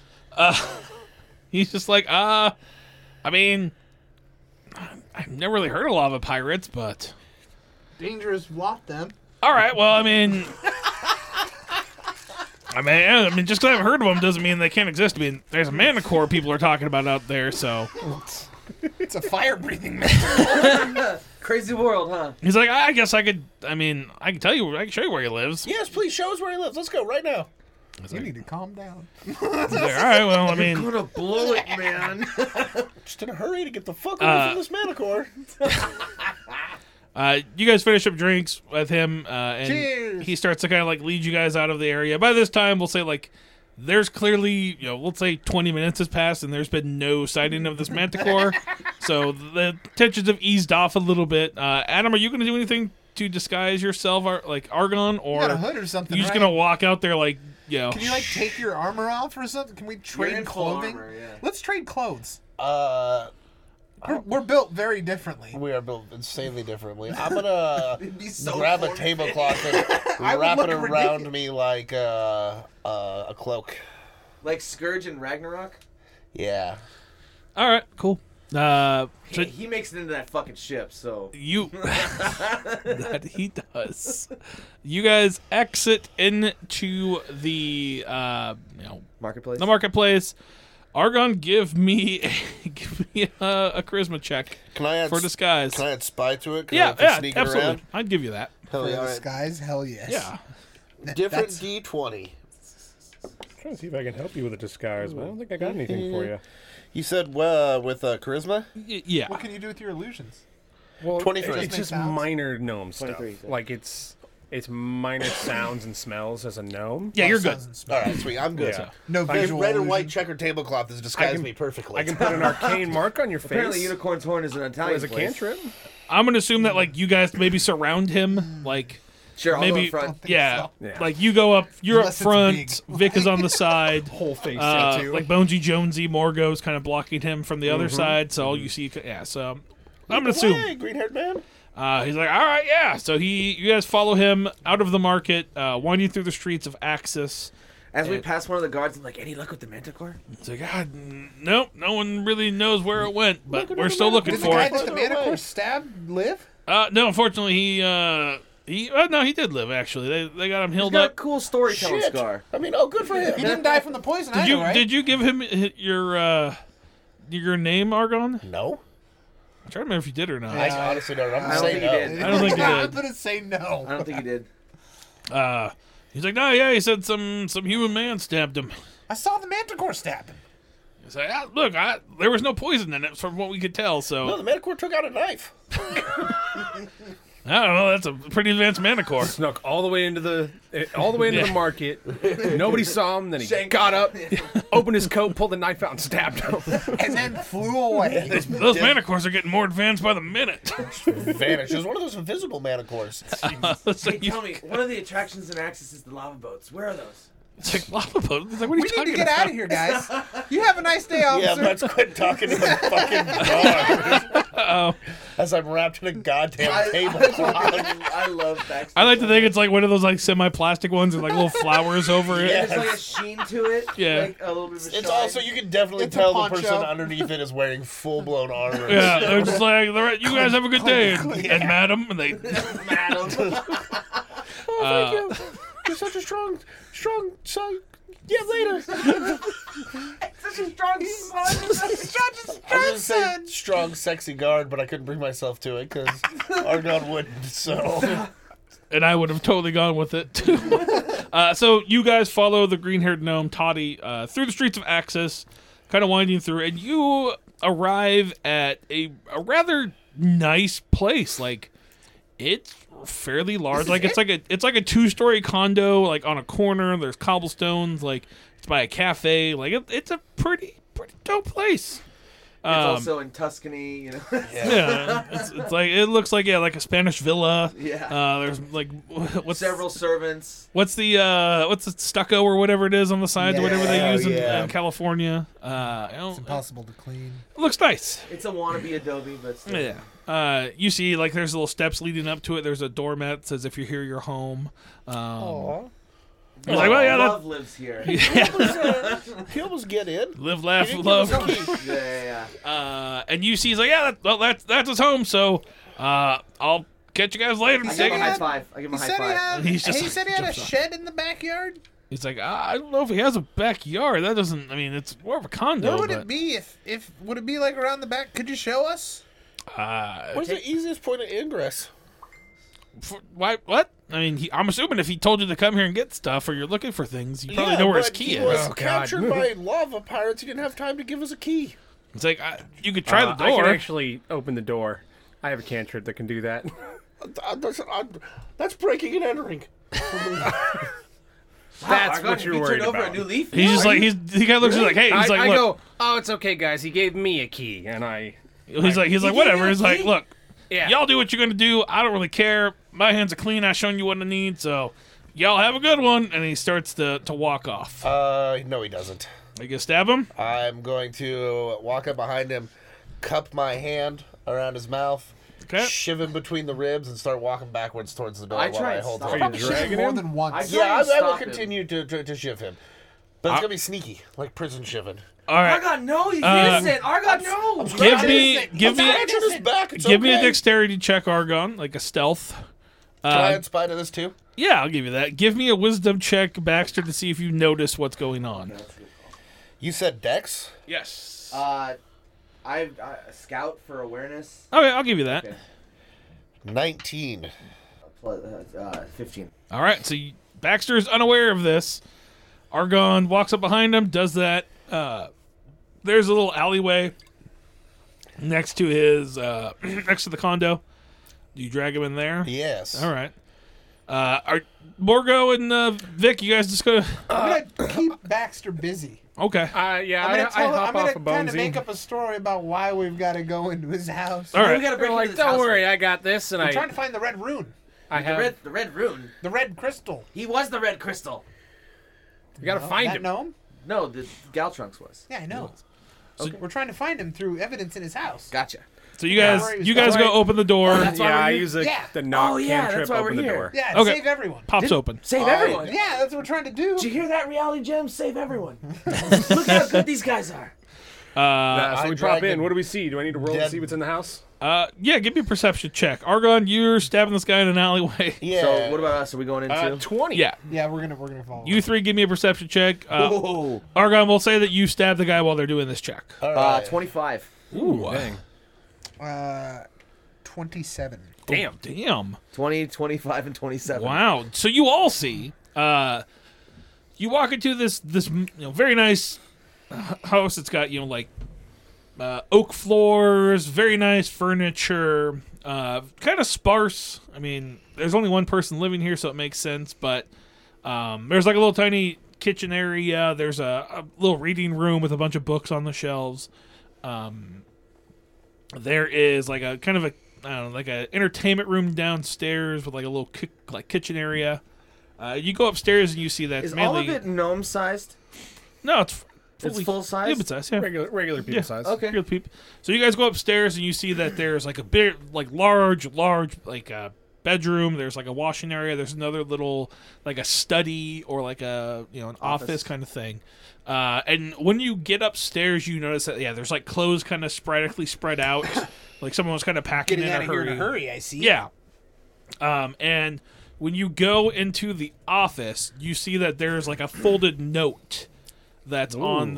He's just like, I mean, I've never really heard of lava pirates, but Dangerous lot them. all right. Well, I mean, just because I haven't heard of them doesn't mean they can't exist. I mean, there's a Manticore people are talking about out there, so It's a fire-breathing man. Crazy world, huh? he's like, I guess I could. I mean, I can tell you, I can show you where he lives. Yes, please show us where he lives. Let's go right now. You need to calm down. He's like, all right. Well, I mean, Gonna blow it, man. Just in a hurry to get the fuck away from this Manicore. you guys finish up drinks with him, and Cheers. he starts to kind of like lead you guys out of the area. By this time, we'll say like there's clearly, let's say 20 minutes has passed, and there's been no sighting of this Manticore, so the tensions have eased off a little bit. Adam, are you going to do anything to disguise yourself, like Argon, You or got a hood or something, you just right? going to walk out there like, Can you, like, take your armor off or something? Can we trade in full clothing? armor, yeah. Let's trade clothes. We're We're built very differently. we are built insanely differently. I'm gonna be so grab a form-fitted. tablecloth and I would wrap it look around ridiculous. me like a cloak. Like Scourge and Ragnarok? Yeah. All right, cool. So He makes it into that fucking ship, so. you that he does. You guys exit into the Marketplace? the marketplace. Argon, give me a charisma check Can I add for disguise. Can I add spy to it? 'Cause I Yeah, have to yeah, sneak it absolutely. around? I'd give you that. Hell For yeah, all right. disguise? Hell yes. Yeah. Different That's- D20. I'm trying to see if I can help you with a disguise, but I don't think I got anything for you. You said with charisma? Yeah. What can you do with your illusions? Well, 23. It's just Sounds. minor gnome stuff. 23, Like it's minor sounds and smells as a gnome. Yeah, you're good. All right, sweet. I'm good. Yeah. No This visual red and illusion. white checkered tablecloth has disguised can- me perfectly. I can put an arcane mark on your face. Apparently, Unicorn's Horn is an Italian as a place. cantrip. I'm gonna assume that like you guys maybe surround him, like Sure, I'll go maybe in front. yeah, so. Yeah. like you go up, you're Unless up it's front, Vic is on the side. Whole face tattoo. Like Bonesy Jonesy Morgo's kind of blocking him from the other side, so all you see, yeah. So I'm gonna assume Hey, green-haired man. he's like, all right, yeah. So you guys follow him out of the market, winding through the streets of Axis. As we pass one of the guards, I'm like, any luck with the Manticore? It's like, God, nope, no one really knows where it went, but Look at we're the still looking Did the for guy it. that the Manicore stabbed live? No, unfortunately, he did live. Actually, they got him He's healed got a up. cool storytelling Shit. scar. I mean, good for him. He didn't die from the poison Did either, you right? did you give him your name, Argon? No. I'm trying to remember if you did or not. I honestly don't. I'm I don't saying think he no. did. I don't think you I'm did. gonna say no. I don't think he did. He's like, no, yeah. He said some human man stabbed him. I saw the Manticore stab him. He's like, look, there was no poison in it, from what we could tell. So No, the Manicore took out a knife. I don't know. That's a pretty advanced Manicore. Snuck all the way into the market. Nobody saw him. Then he got up, opened his coat, pulled the knife out, and stabbed him. And then flew away. Those Manicores are getting more advanced by the minute. Vanish. It was one of those invisible Manicores. So Hey, tell me, one of the attractions in Axis is the lava boats. Where are those? it's like lava boat. It's like, what are you We need talking to get about? out of here, guys. You have a nice day, Yeah, officer. let's quit talking to the fucking dog. As I'm wrapped in a goddamn tablecloth. I love Baxter. I like to think it's like one of those like semi-plastic ones with like little flowers over it. Yeah. There's like a sheen to it. Yeah. Like a little bit of a It's shine. also, you can definitely It's a tell the poncho. person underneath it is wearing full-blown armor. Yeah, they're just like, "All right, you guys have a good day, and madam," and they. Madam. Thank you. You're such a strong son. Yeah, later. Such a strong son. I was gonna say strong, sexy guard, but I couldn't bring myself to it because Argon wouldn't. So And I would have totally gone with it too. So you guys follow the green-haired gnome Toddy through the streets of Axis, kind of winding through, and you arrive at a rather nice place. Like, it's fairly large. Like it's like a 2-story condo, like on a corner. There's cobblestones. Like it's by a cafe. Like it's a pretty dope place. It's also in Tuscany, you know. Yeah, it's like it looks like like a Spanish villa. Yeah. There's like what's Several servants. what's the stucco or whatever it is on the sides, Yeah. whatever they use Yeah. in California. It's impossible to clean. It looks nice. It's a wannabe Adobe, but still. Yeah. You see, like there's little steps leading up to it. There's a doormat that says, "If you're here, you're home." I was like, well, yeah, Love lives here. he almost get in. live, laugh, He didn't love. give us a key. Yeah. And you see, he's like, "Yeah, that's his home." So, I'll catch you guys later. I And give him a take high it. five. I give him He a high said five. He's just he like, said he had a jumps off. shed in the backyard. He's like, I don't know if he has a backyard. That doesn't. I mean, it's more of a condo. What would but, it be if would it be like around the back? Could you show us? Where's the easiest point of ingress? Why? What? I mean, I'm assuming if he told you to come here and get stuff, or you're looking for things, you probably know where his but key he is. was Oh, God. captured by lava pirates. He didn't have time to give us a key. It's like you could try the I door. can actually open the door. I have a cantrip that can do that. That's breaking and entering. That's Argon, what you're you worried turned over about. a new leaf. He's just like he kind of looks at you like, hey, he's I, like, I look, go, oh, it's okay, guys. He gave me a key, and he's like, gave whatever. you a He's like, key? look, yeah. y'all do what you're gonna do. I don't really care. My hands are clean. I've shown you what I need. So, y'all have a good one. And he starts to walk off. No, he doesn't. Are you gonna stab him? I'm going to walk up behind him, cup my hand around his mouth, Okay. shiv him between the ribs, and start walking backwards towards the door I while try I and hold stop him. Are you Shit, dragging more him? than once. I- Yeah, I will Stop him. continue to shiv him. But it's going to be sneaky, like prison shiving. All right. Argon, no, he's innocent. Argon, no. Give me Scratching his back. It's give me a okay. dexterity check, Argon, like a stealth. Can I in spite of this too? Yeah, I'll give you that. Give me a wisdom check, Baxter, to see if you notice what's going on. You said Dex? Yes. I scout for awareness. Okay, I'll give you that. Okay. 19. 15. All right, so Baxter is unaware of this. Argon walks up behind him, does that. There's a little alleyway next to his next to the condo. Do you drag him in there? Yes. All right. Are Morgo and Vic? You guys just go. I'm gonna keep Baxter busy. Okay. Yeah, I'm gonna I hop I'm gonna off a kind of Bonesy. make up a story about why we've got to go into his house. All We right. gotta break They're into like, this don't house. worry, I got this, and I'm I trying to find the red rune, have. The red rune. the red crystal. He was the red crystal. You gotta find that him. gnome? No, the Galtrunks was. Yeah, I know. Okay. We're trying to find him through evidence in his house. Gotcha. So you guys, Yeah. you guys That's go right. open the door. that's why Yeah, we're I here? use Yeah. the knock Oh, yeah, cantrip, that's why open we're the here. door. Yeah, Okay. save everyone. Pops open. Save everyone. Yeah, that's what we're trying to do. Did you hear that, reality gem? Save everyone. Look how good these guys are. So I we pop dragged in. him What do we see? Do I need to roll to dead. see what's in the house? Yeah, give me a perception check. Argon, you're stabbing this guy in an alleyway. Yeah. So what about us? Are we going into? 20. Yeah. Yeah, we're gonna follow. You three, give me a perception check. Whoa. Argon, we'll say that you stabbed the guy while they're doing this check. All right. 25. Ooh, Dang. 27. Damn. damn. 20, 25, and 27. Wow. So you all see, you walk into this very nice house. It's got like oak floors, very nice furniture. Kind of sparse. I mean, there's only one person living here, so it makes sense. But there's like a little tiny kitchen area. There's a little reading room with a bunch of books on the shelves. There is like a kind of a I don't know, like a entertainment room downstairs with like a little kitchen area. You go upstairs and you see that Is mainly, all of it gnome sized? No, it's fully It's full size? human size. Yeah. Regular people size. Okay. Regular peep. So you guys go upstairs and you see that there's like a big, like large, like bedroom. There's like a washing area. There's another little, like a study or like a an office kind of thing. And when you get upstairs, you notice that there's like clothes kind of sporadically spread out, like someone was kind of packing Getting in out of here in a hurry, I see. Yeah. And when you go into the office, you see that there's like a folded note that's on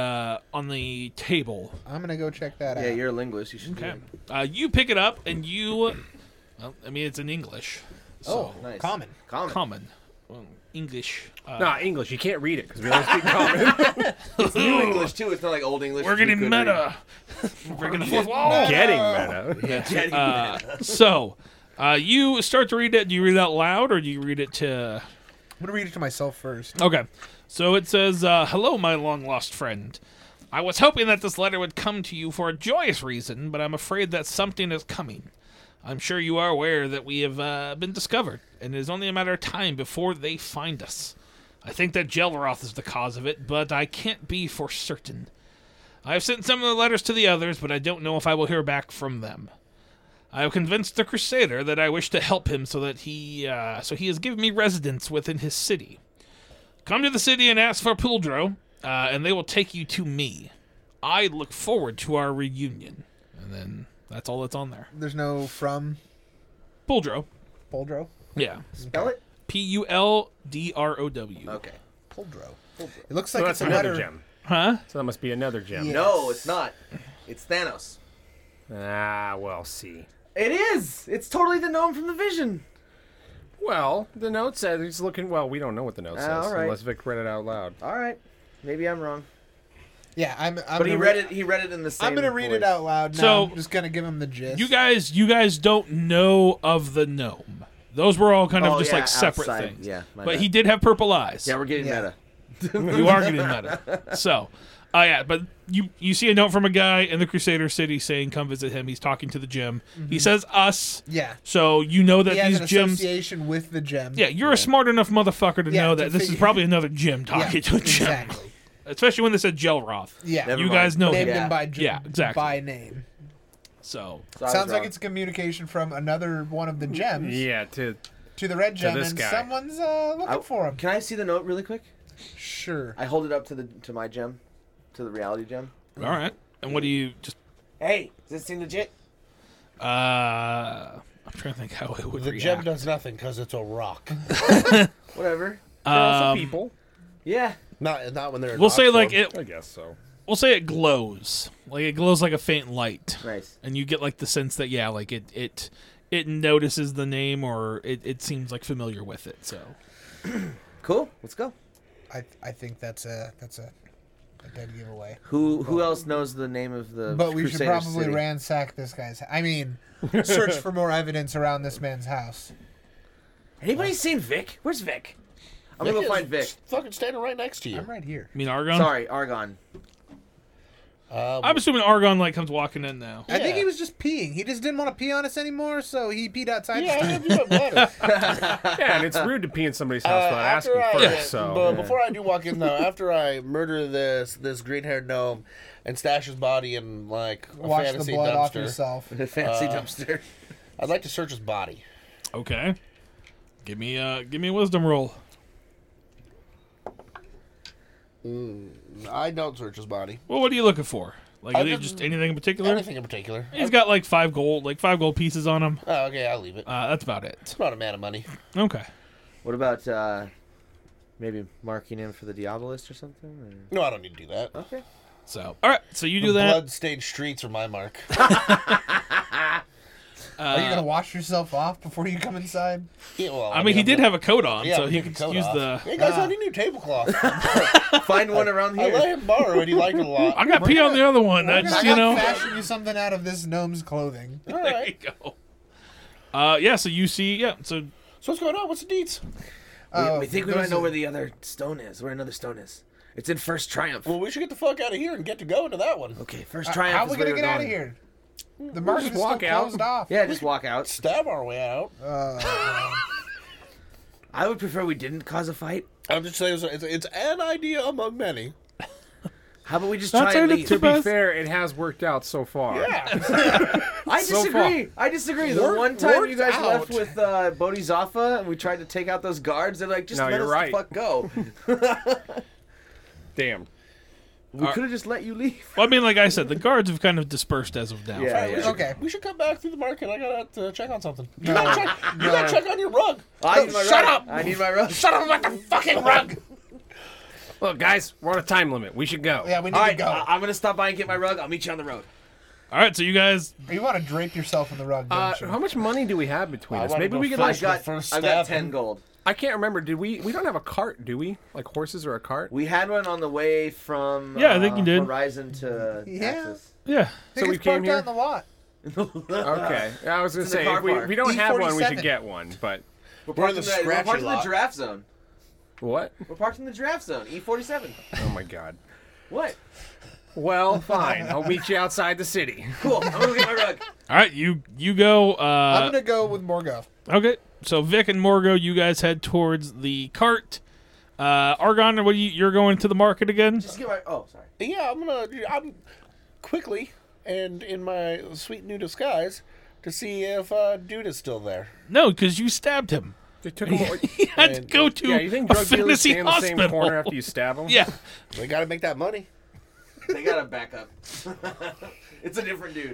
the table. I'm gonna go check that out. Yeah, you're a linguist. You should Okay. do it. You pick it up and you, well, I mean, it's in English. So Oh, Nice. common. common. Well, English. Nah, English. You can't read it because we don't speak common. It's new English, too. It's not like old English. We're you getting couldn't meta. Breaking the fourth wall. Getting meta. read. Getting meta. So, you start to read it. Do you read it out loud or do you read it to... I'm gonna read it to myself first. Okay. So it says, hello, my long-lost friend. I was hoping that this letter would come to you for a joyous reason, but I'm afraid that something is coming. I'm sure you are aware that we have been discovered, and it is only a matter of time before they find us. I think that Gelroth is the cause of it, but I can't be for certain. I have sent some of the letters to the others, but I don't know if I will hear back from them. I have convinced the Crusader that I wish to help him so that he has given me residence within his city. Come to the city and ask for Puldro, and they will take you to me. I look forward to our reunion. And then that's all that's on there. There's no from Puldro. Poldro. Yeah. Spell it? Puldrow. Okay. Poldro. It looks So like that's it's a another letter. gem. Huh? So that must be another gem. Yeah. No, it's not. It's Thanos. Ah, well, see. It is. It's totally the gnome from the Vision. Well, the note says he's looking. Well, we don't know what the note says all right. unless Vic read it out loud. All right. Maybe I'm wrong. Yeah, I'm But he read it. He read it in the same. I'm gonna read voice. it out loud now. So- I'm just gonna give him the gist. You guys don't know of the gnome. Those were all kind of Oh, just yeah, like separate outside. things. Yeah, my But bad. he did have purple eyes. Yeah, we're getting Yeah. meta. You are getting meta. So, but you see a note from a guy in the Crusader City saying, "Come visit him." He's talking to the gym. He says "us," Yeah. so you know that He has these an gyms. association with the gem. Yeah, you're a smart enough motherfucker to Yeah, know to that this is figure- probably another gym talking to a gym. Exactly. Especially when they said Gelroth. Yeah. Never You mind. guys know Named him. him by Yeah, exactly. by name. So So I was Sounds like wrong. it's a communication from another one of the gems Yeah, to to the red gem, this and guy. someone's looking for him. Can I see the note really quick? Sure. I hold it up to my gem, to the reality gem. all right. And what do you just? Hey, does this seem legit? I'm trying to think how it would The react. gem does nothing because it's a rock. Whatever. they're also people. Yeah. Not when they're. in We'll rock say like form. it. I guess so. We'll say it glows. Like it glows like a faint light. Nice. And you get like the sense that like it notices the name or it seems like familiar with it. So Cool. Let's go. I think that's a dead giveaway. Who else knows the name of the? But we should Crusader probably City? ransack this guy's. I mean, search for more evidence around this man's house. Anybody seen Vic? Where's Vic? I'm gonna go find Vic. Fucking standing right next to you. I'm right here. I mean Argon. Sorry, Argon. I'm assuming Argon like comes walking in now. I think Yeah. he was just peeing. He just didn't want to pee on us anymore, so he peed outside. Yeah, I this have time. you better. Yeah, and it's rude to pee in somebody's house without asking first. So But before I do walk in though, after I murder this green-haired gnome and stash his body in like a Wash the fantasy blood off dumpster, yourself. The fancy dumpster. I'd like to search his body. Okay. Give me a wisdom roll. I don't search his body. Well, what are you looking for? Like I is it didn't- just anything in particular? Anything in particular? He's got like 5 gold pieces on him. Oh, okay, I'll leave it. That's about it. I'm not a man of money. Okay. What about maybe marking him for the Diabolist or something? No, I don't need to do that. Okay. So all right. So you do The that. blood-stained streets are my mark. Are you gonna wash yourself off before you come inside? Yeah, well, I mean, he I'm did gonna- have a coat on, Yeah, so I'm he taking could coat use off. the. Hey guys, I need a new tablecloth. Find one around I let here. him borrow it. He liked it a lot. I got pee on the other one. I just I you know. fashion you something out of this gnome's clothing. All There right. you go. Yeah. So you see. Yeah. So So what's going on? What's the deets? We think we there's might know a- where the other stone is. Where another stone is. It's in First Triumph. Well, we should get the fuck out of here and get to go into that one. Okay, First Triumph. How are we is where gonna we're get out of going. here? The market just is walk still out. closed off. Yeah, just walk out. Stab our way out. I would prefer we didn't cause a fight. I'm just saying, it's an idea among many. How about we just That's try and our leave? To be Best. fair, it has worked out so far. Yeah. I So disagree. I disagree. The one time you worked guys out. left with Bodhisattva and we tried to take out those guards, they're like, just No, let you're us right. the fuck go. Damn. We could have just let you leave. well, I mean, like I said, the guards have kind of dispersed as of now. Yeah, We yeah. should, Okay. We should come back through the market. I gotta check on something. You gotta check on your rug. I need my shut rug. up! I need my rug. Shut up about the fucking rug! Look, guys, we're on a time limit. We should go. Yeah, we need All to right, go. I'm gonna stop by and get my rug. I'll meet you on the road. All right. So you guys. You want to drape yourself in the rug, don't you? How much money do we have between I us? wanna Maybe go we could. first. Like, I've got stab 10 him. gold. I can't remember. Did we? We don't have a cart, do we? Like horses or a cart? We had one on the way from Yeah, I think you did. Horizon to Yeah. Axis. Yeah. So we it's came parked here. out in the lot. Okay. I was gonna It's in the say car if we, park. we don't have one, we should E47. get one. But We're We're in parked the in the, we're scratchy parked in the lot. giraffe zone. what? We're parked in the giraffe zone. E47. Oh my god. What? Well, fine. I'll meet you outside the city. Cool. I'm gonna get my rug. All right. You go. I'm gonna go with Morgo. Okay. So Vic and Morgo, you guys head towards the cart. Argon, you're going to the market again? Just get my. Oh, sorry. Yeah, I'm quickly and in my sweet new disguise to see if dude is still there. No, because you stabbed him. They took him. He had to go to Yeah, you think a drug dealers fantasy stay in the same hospital. corner after you stab them? Yeah. We gotta make that money. They gotta back up. It's a different dude.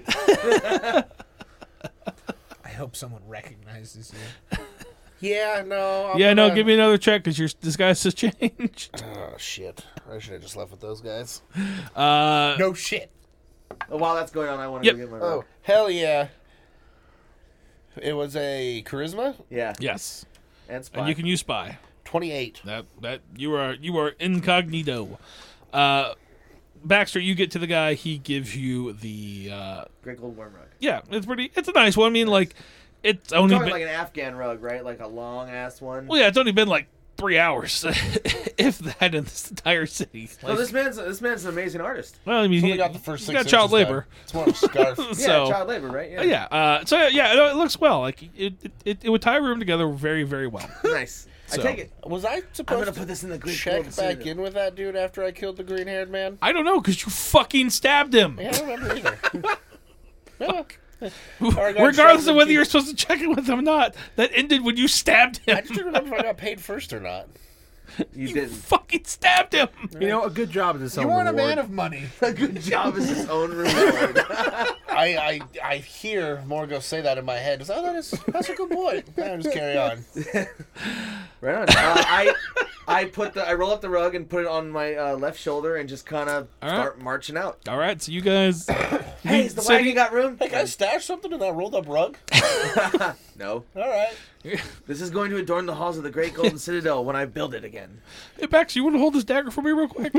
I hope someone recognizes you. Yeah, no. I'm Yeah, no, gonna- give me another check because your disguise has changed. Oh shit! I should have just left with those guys. No shit. While that's going on, I want to Yep. go get my Oh rug. hell yeah! It was a charisma Yeah. Yes. And spy. And you can use spy. 28. That you are incognito. Baxter, you get to the guy, he gives you the Great gold worm rug. yeah, it's a nice one. I mean, like it's I'm only talking been like an Afghan rug, right? Like a long ass one. well, yeah, it's only been like 3 hours, if that, in this entire city. No, Like, this man's an amazing artist. well, I mean, Only he got the first he's 6 got child inches labor. done. It's more of a scarf. Yeah, So child labor, right? Yeah. yeah, no, it looks well. Like it would tie a room together very, very well. Nice. So- I take it. Was I I'm supposed gonna to put this in the great check gold back citadel. in with that dude after I killed the green-haired man? I don't know because you fucking stabbed him. Yeah, I don't remember either. No. Or I got Regardless shoved of whether in you're supposed to check in with him or not, that ended when you stabbed him. I just didn't remember if I got paid first or not. You didn't. Fucking stabbed him. You know, a good job is its You own weren't a reward. man of money. A good job is his own reward. I hear Morgo say that in my head. It's, that's a good boy. I just carry on. Right on. I roll up the rug and put it on my left shoulder and just kind of All right. start marching out. All right, so you guys. Hey, is the City- wagon got room? Hey, can I stash something in that rolled-up rug? No. All right. This is going to adorn the halls of the Great Golden Citadel when I build it again. Hey, Bax, you want to hold this dagger for me real quick?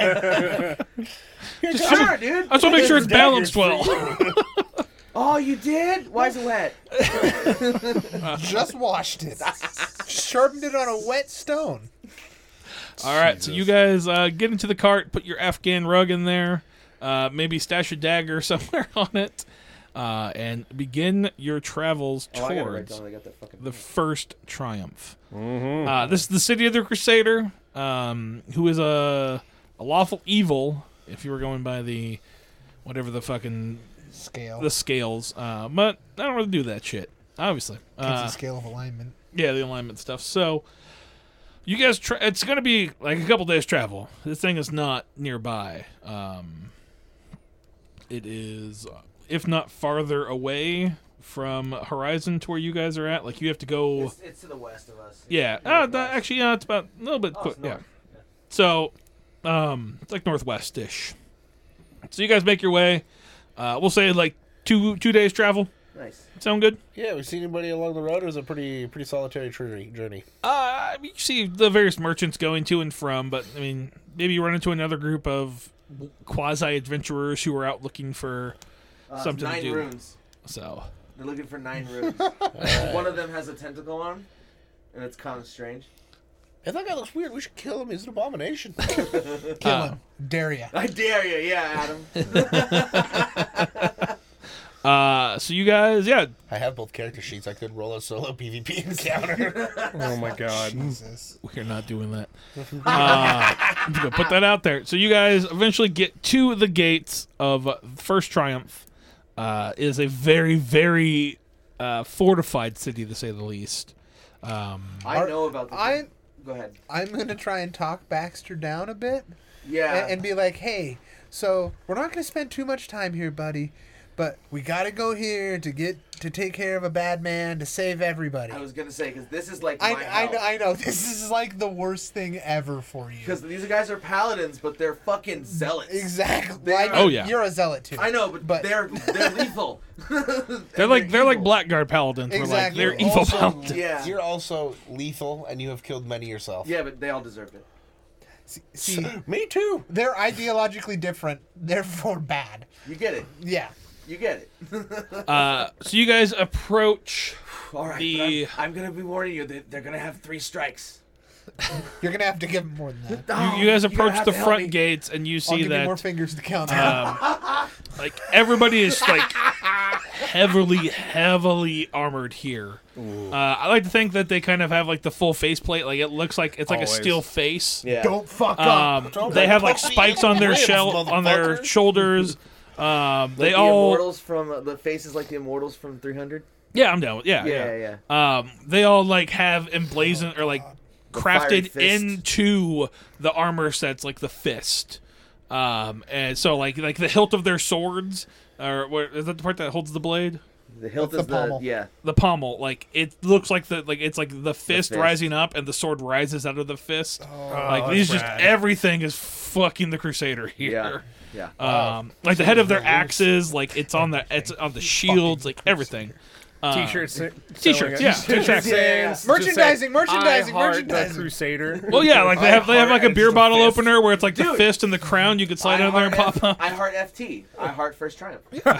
Sure, dude. I just want to make sure it's balanced well. Oh, you did? Why is it wet? Just washed it. Sharpened it on a wet stone. All right, so you guys get into the cart, put your Afghan rug in there, maybe stash your dagger somewhere on it, and begin your travels Oh, I gotta write towards down. I got that fucking. the first triumph. This is the city of the Crusader, who is a lawful evil, if you were going by the whatever the fucking Scale. the scales. But I don't really do that shit, obviously. It's a scale of alignment. Yeah, the alignment stuff. So you guys, it's going to be like a couple days travel. This thing is not nearby. It is, if not farther away from Horizon to where you guys are at. Like you have to go. It's to the west of us. Yeah. Northwest. Actually, yeah, it's about a little bit Oh, quick. it's Yeah. north. Yeah. So, it's like northwest-ish. So you guys make your way. We'll say like two days travel. Nice. Sound good? Yeah, we see anybody along the road, or is it a pretty solitary journey? You see the various merchants going to and from, but I mean, maybe you run into another group of quasi-adventurers who are out looking for something to 9 do. runes. So, They're looking for 9 runes. One of them has a tentacle on, and it's kind of strange. Hey, that guy looks weird. We should kill him. He's an abomination. Kill him. Dare ya. I dare you, yeah, Adam. So you guys, yeah, I have both character sheets. I could roll a solo PvP encounter. Oh my god. Jesus. we're not doing that. I'm just gonna put that out there. So you guys eventually get to the gates of First Triumph. Is a very, very fortified city, to say the least. I know about this. Go ahead. I'm going to try and talk Baxter down a bit Yeah. and be like, hey, so we're not going to spend too much time here, buddy, but we got to go here to take care of a bad man, to save everybody. I was going to say, because this is like my hell. I know. This is like the worst thing ever for you. Because these guys are paladins, but they're fucking zealots. Exactly. Oh, yeah. You're a zealot, too. I know, but they're lethal. They're like evil. Blackguard paladins. Exactly. They're evil Also- paladins. Yeah. You're also lethal, and you have killed many yourself. Yeah, but they all deserved it. See, Me too. they're ideologically different, therefore bad. You get it. Yeah. You get it. So you guys approach All right, the. but I'm going to be warning you that they're going to have 3 strikes. You're going to have to give them more than that. You guys You're gonna approach have the to help front me. gates, and you I'll see give you more that fingers to count on. like everybody is like heavily armored here. I like to think that they kind of have like the full faceplate. Like it looks like it's like a Always. steel face. Yeah. Don't fuck up. They have like spikes on their Ribs, on their motherfucker. shoulders. They Like the all immortals from the faces like the immortals from 300. yeah, I'm down. Yeah. Yeah. They all like have emblazoned or like fiery crafted fist. into the armor sets like the fist. And so like the hilt of their swords, or what is that the part that holds the blade? The hilt That's is the pommel. The pommel, like it looks like it's like the fist fist. rising up and the sword rises out of the fist. Oh, Like that's these just rad. everything is fucking the Crusader Yeah. here. Yeah. Like the head of their axes, like it's on the shields, like everything. T-shirts. T-shirts, yeah. Exactly. Merchandising, I merchandising, heart merchandising. The Crusader. Well, yeah, like they have like a and beer just a bottle fist. opener where it's like the Dude. fist and the crown. You could slide on there and pop up. I heart FT. I heart First Triumph.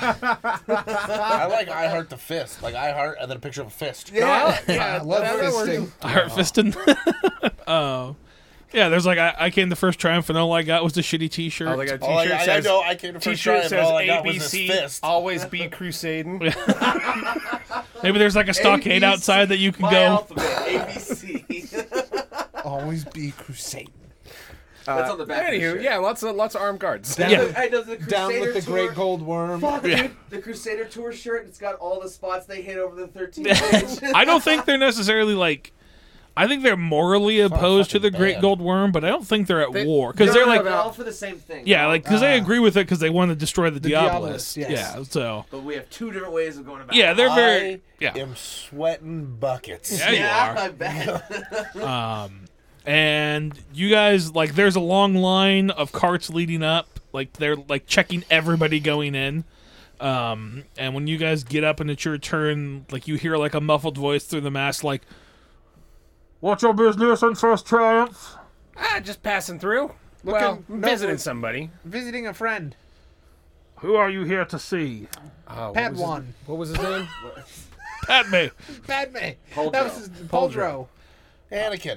I like I heart the fist. Like I heart and then a picture of a fist. Yeah, Yeah, I love that works. fisting. I heart fisting. Oh, yeah. There's like I came to First Triumph and all I got was the shitty T-shirt. Oh, they got All I, T-shirt I says. know I came to first T-shirt try, says and all I got was this ABC. fist. Always be crusading. Maybe there's like a stockade ABC, outside that you can My go. alphabet. ABC. Always be crusading. That's on the back. of the Anywho, shirt. yeah, lots of armed guards. Yeah. Hey, does the Down Crusader with the tour, great gold worm. Fuck, Yeah. dude. The Crusader Tour shirt, it's got all the spots they hit over the 13th page. I don't think they're necessarily like. I think they're morally opposed to the fucking Great band. Gold Worm, but I don't think they're at war because they're like, they're all for the same thing. yeah, like because they agree with it because they want to destroy the Diabolus, Diabolus. yes. Yeah, so But we have 2 different ways of going about yeah, it. they're very I yeah. am sweating buckets. Yeah, you are. I bet. And you guys like there's a long line of carts leading up, like they're like checking everybody going in. And when you guys get up and it's your turn, like you hear like a muffled voice through the mask, like, "What's your business in First Triumph?" Just passing through. Looking- no, visiting we're- somebody. Visiting a friend. Who are you here to see? Padawan. What was his name? Padme. Padme. Poldro. That was his Poldro. Anakin.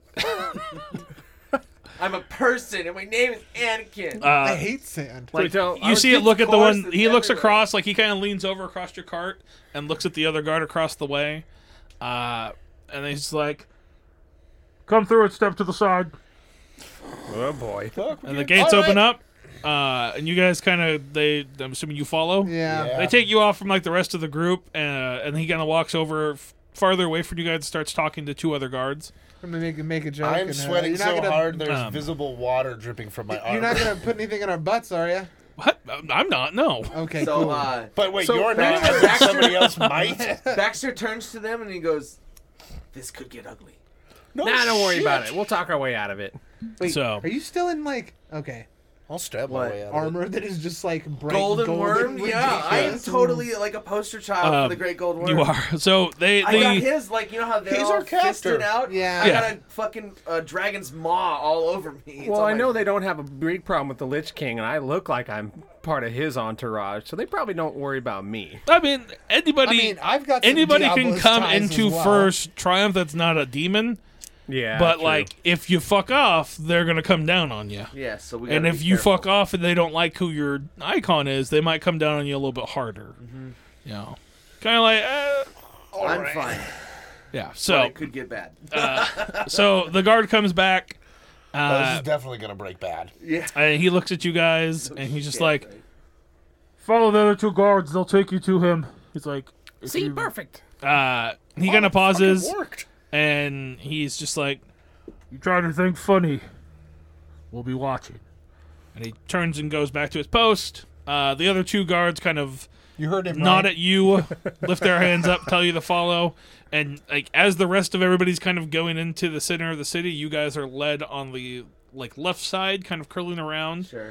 I'm a person, and my name is Anakin. I hate sand. Like tell- I you was see it look at the course, one it's he looks everywhere. across, like he kind of leans over across your cart and looks at the other guard across the way, and he's like, "Come through and step to the side." Oh boy. And the gates open up, and you guys kind of I'm assuming you follow. Yeah. Yeah. They take you off from like the rest of the group, and he kind of walks over farther away from you guys and starts talking to 2 other guards. I'm gonna make a joke. I'm and, sweating you're so not gonna, hard there's um, visible water dripping from my arm. You're not gonna put anything in our butts, are you? What? I'm not. No. Okay, so, cool. But wait, So- you're not. as if somebody else might. Baxter turns to them and he goes, "This could get ugly." No Nah, don't worry shit. about it. We'll talk our way out of it. Wait, so- are you still in like? Okay, I'll stab my What? way out of it. Armor that is just like bright Golden worm? Yeah, I am ridiculous. totally like a poster child for the Great Gold Worm. You are. So I got his, like, you know how they're He's all our captor. fisted out? Yeah. I Yeah. got a fucking dragon's maw all over me. It's Well, all I my- know they don't have a big problem with the Lich King, and I look like I'm part of his entourage, so they probably don't worry about me. I mean, anybody. I mean, I've got some anybody can Diablo's come ties into as well. First Triumph that's not a demon, Yeah, but true. like if you fuck off, they're gonna come down on you. Yeah, so we And gotta if be you careful. fuck off and they don't like who your icon is, they might come down on you a little bit harder. You know, kind of like, I'm fine. yeah. But So, it could get bad. so the guard comes back, This is definitely gonna break bad. Yeah. and he looks at you guys, and he's just Yeah, like, right. "Follow the other two guards; they'll take you to him." He's like, if See, you- perfect. He kind of pauses, and he's just like, "You trying to think funny? We'll be watching." And he turns and goes back to his post. The other two guards kind of You heard him. nod right? at you, lift their hands up, tell you to follow, and like as the rest of everybody's kind of going into the center of the city, you guys are led on the like left side, kind of curling around, Sure.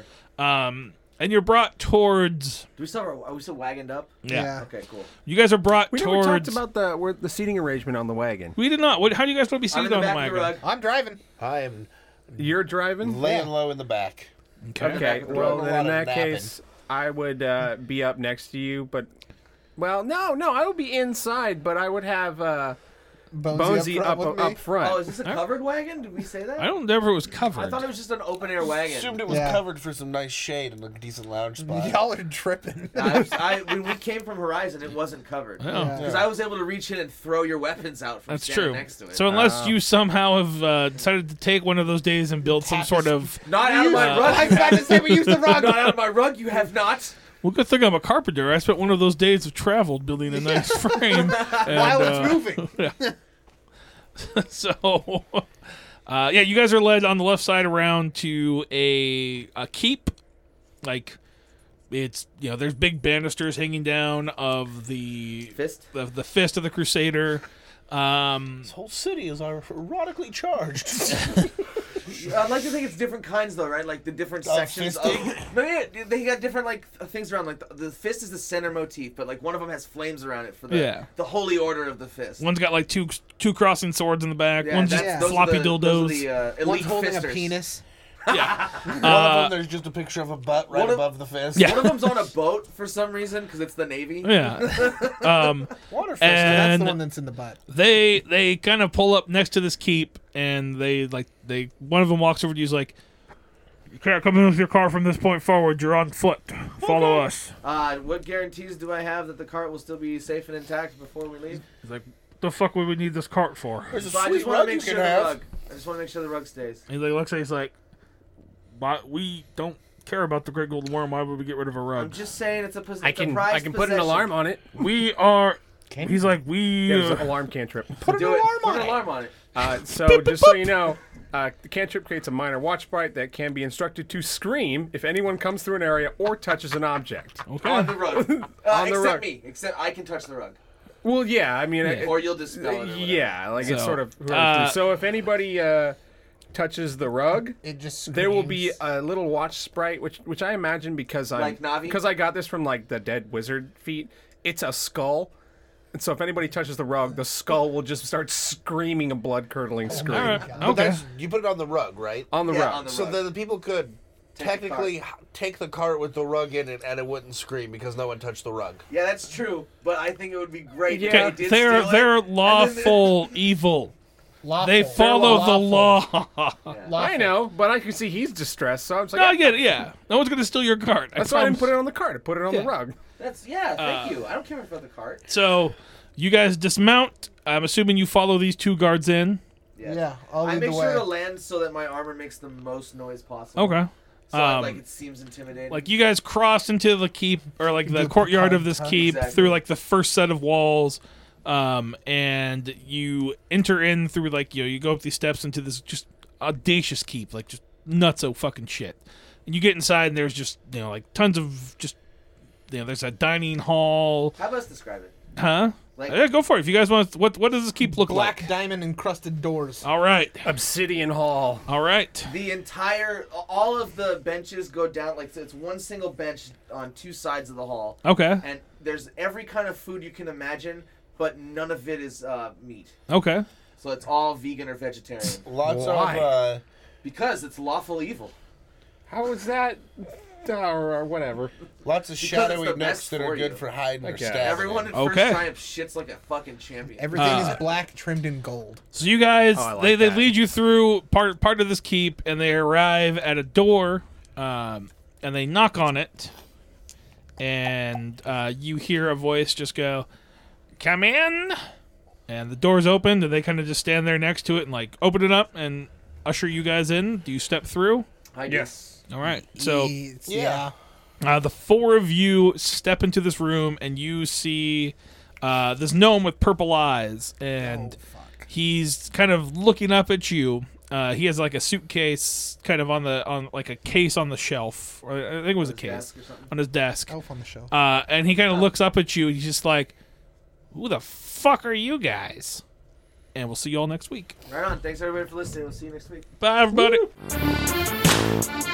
and you're brought towards. Do we still are we still wagoned up? Yeah. Okay, cool. You guys are brought We never towards. talked about the seating arrangement on the wagon. We did not. What, how do you guys want to be I'm in seated the on the back of the wagon? rug. I'm driving. I am You're driving? laying low in the back. Okay. Okay, Doing well, a lot then in of that napping. case, I would be up next to you, but... Well, no, I would be inside, but I would have Bonesy front with me. up front. Oh, is this a covered wagon? Did we say that? I don't know if it was I covered. thought it was just an open air wagon. Assumed it was Yeah. covered for some nice shade and a decent lounge spot. Y'all are tripping. When we came from Horizon, it wasn't covered. Oh. Because I was able to reach in and throw your weapons out from That's standing true. next to it. So unless you somehow have decided to take one of those days and build some sort of, not out of my I rug. was about to say we used the rug. Not out of my rug. You have not. well, good thing I'm a carpenter. I spent one of those days of travel building a nice frame. And, While it's moving. So, yeah, you guys are led on the left side around to a keep. Like, it's, you know, there's big banisters hanging down of the Fist? of the fist of the Crusader. This whole city is erotically charged. I'd like to think it's different kinds, though, right? Like the different sections of. No, yeah, they got different like things around. Like the fist is the center motif, but like one of them has flames around it for the the holy order of the fist. One's got like two crossing swords in the back. Yeah, One's just those floppy are the, dildos. Those are the elite One's holding fisters. a penis. Yeah. One of them, there's just a picture of a butt right One of- above the fist. Yeah. One of them's on a boat for some reason because it's the Navy. Yeah. Water fist. That's And the one that's in the butt. they kind of pull up next to this keep, and one of them walks over to you. He's like, "You can't come in with your car from this point forward. You're on foot. Follow us." What guarantees do I have that the cart will still be safe and intact before we leave? He's like, "The fuck would we need this cart for?" There's a So I sweet just want rug to you make can sure the have. rug. I just want to make sure the rug stays. And he looks at you, he's like, "But we don't care about the Great Golden Worm. Why would we get rid of a I'm rug? just saying it's a I it's a can prized put an possession. alarm on it. We are." He's like, "We." There's an alarm cantrip. Put an Do it. alarm Put on an it. alarm on it. So just so you know, the cantrip creates a minor watch sprite that can be instructed to scream if anyone comes through an area or touches an object. Okay. On the rug. On the except rug. me. Except I can touch the rug. Well, yeah, I mean, Or you'll dispel it. Or whatever. yeah, like it's So, sort of. uh, So if anybody touches the rug, It just there will be screams. a little watch sprite, which I imagine because Like Navi? because I got this from like the dead wizard feat. It's a skull, and so if anybody touches the rug, the skull will just start screaming a blood curdling scream All right. But Okay. you put it on the rug, right? on the Yeah, rug. on the So rug. then the people could Take the technically take the cart with the rug in it, and it wouldn't scream because no one touched the rug. Yeah, that's true. But I think it would be great if Yeah. they did They're steal they're it. lawful evil. Lawful. They follow the law. Lawful. I know, but I can see he's distressed, so I'm just like, No, I get it. Yeah, no one's gonna steal your cart. that's why I didn't put it on the cart. I put it on Yeah. the rug. That's thank you. I don't care about the cart. So, you guys dismount. I'm assuming you follow these two guards in. Yeah, I'll I lead make the sure way. to land so that my armor makes the most noise possible. Okay. So like it seems intimidating. Like you guys cross into the keep or like the The courtyard of this pub. keep Exactly. through like the first set of walls, and you enter in through like you go up these steps into this just audacious keep, like just nutso fucking shit. And you get inside and there's just like tons of just there's a dining hall. Have us describe it. Huh? Like- Yeah, go for it. If you guys want, what does this keep look Black like? diamond encrusted doors. All right. Obsidian Hall. All right. All of the benches go down, like it's one single bench on two sides of the hall. Okay. And there's every kind of food you can imagine, but none of it is meat. Okay. So it's all vegan or vegetarian. Lots Why? of Because it's lawful evil. How is that? Or whatever. lots of Because shadowy it's the nooks best that are for good you. for hiding or Okay. stabbing. Everyone in Okay. First Triumph shits like a fucking champion. Everything is black, trimmed in gold. So you guys, I like they that. lead you through part of this keep, and they arrive at a door, and they knock on it, and you hear a voice just go, "Come in," and the door's opened, and they kind of just stand there next to it and like open it up and usher you guys in. Do you step through? I do. Yes. All right. So Yeah. the four of you step into this room, and you see this gnome with purple eyes, and he's kind of looking up at you. He has like a suitcase, kind of on like a case on the shelf, or I think it was a case Desk or something. on his desk. Elf on the show. And he kind of looks up at you. And he's just like, "Who the fuck are you guys?" And we'll see you all next week. Right on. Thanks everybody for listening. We'll see you next week. Bye, everybody.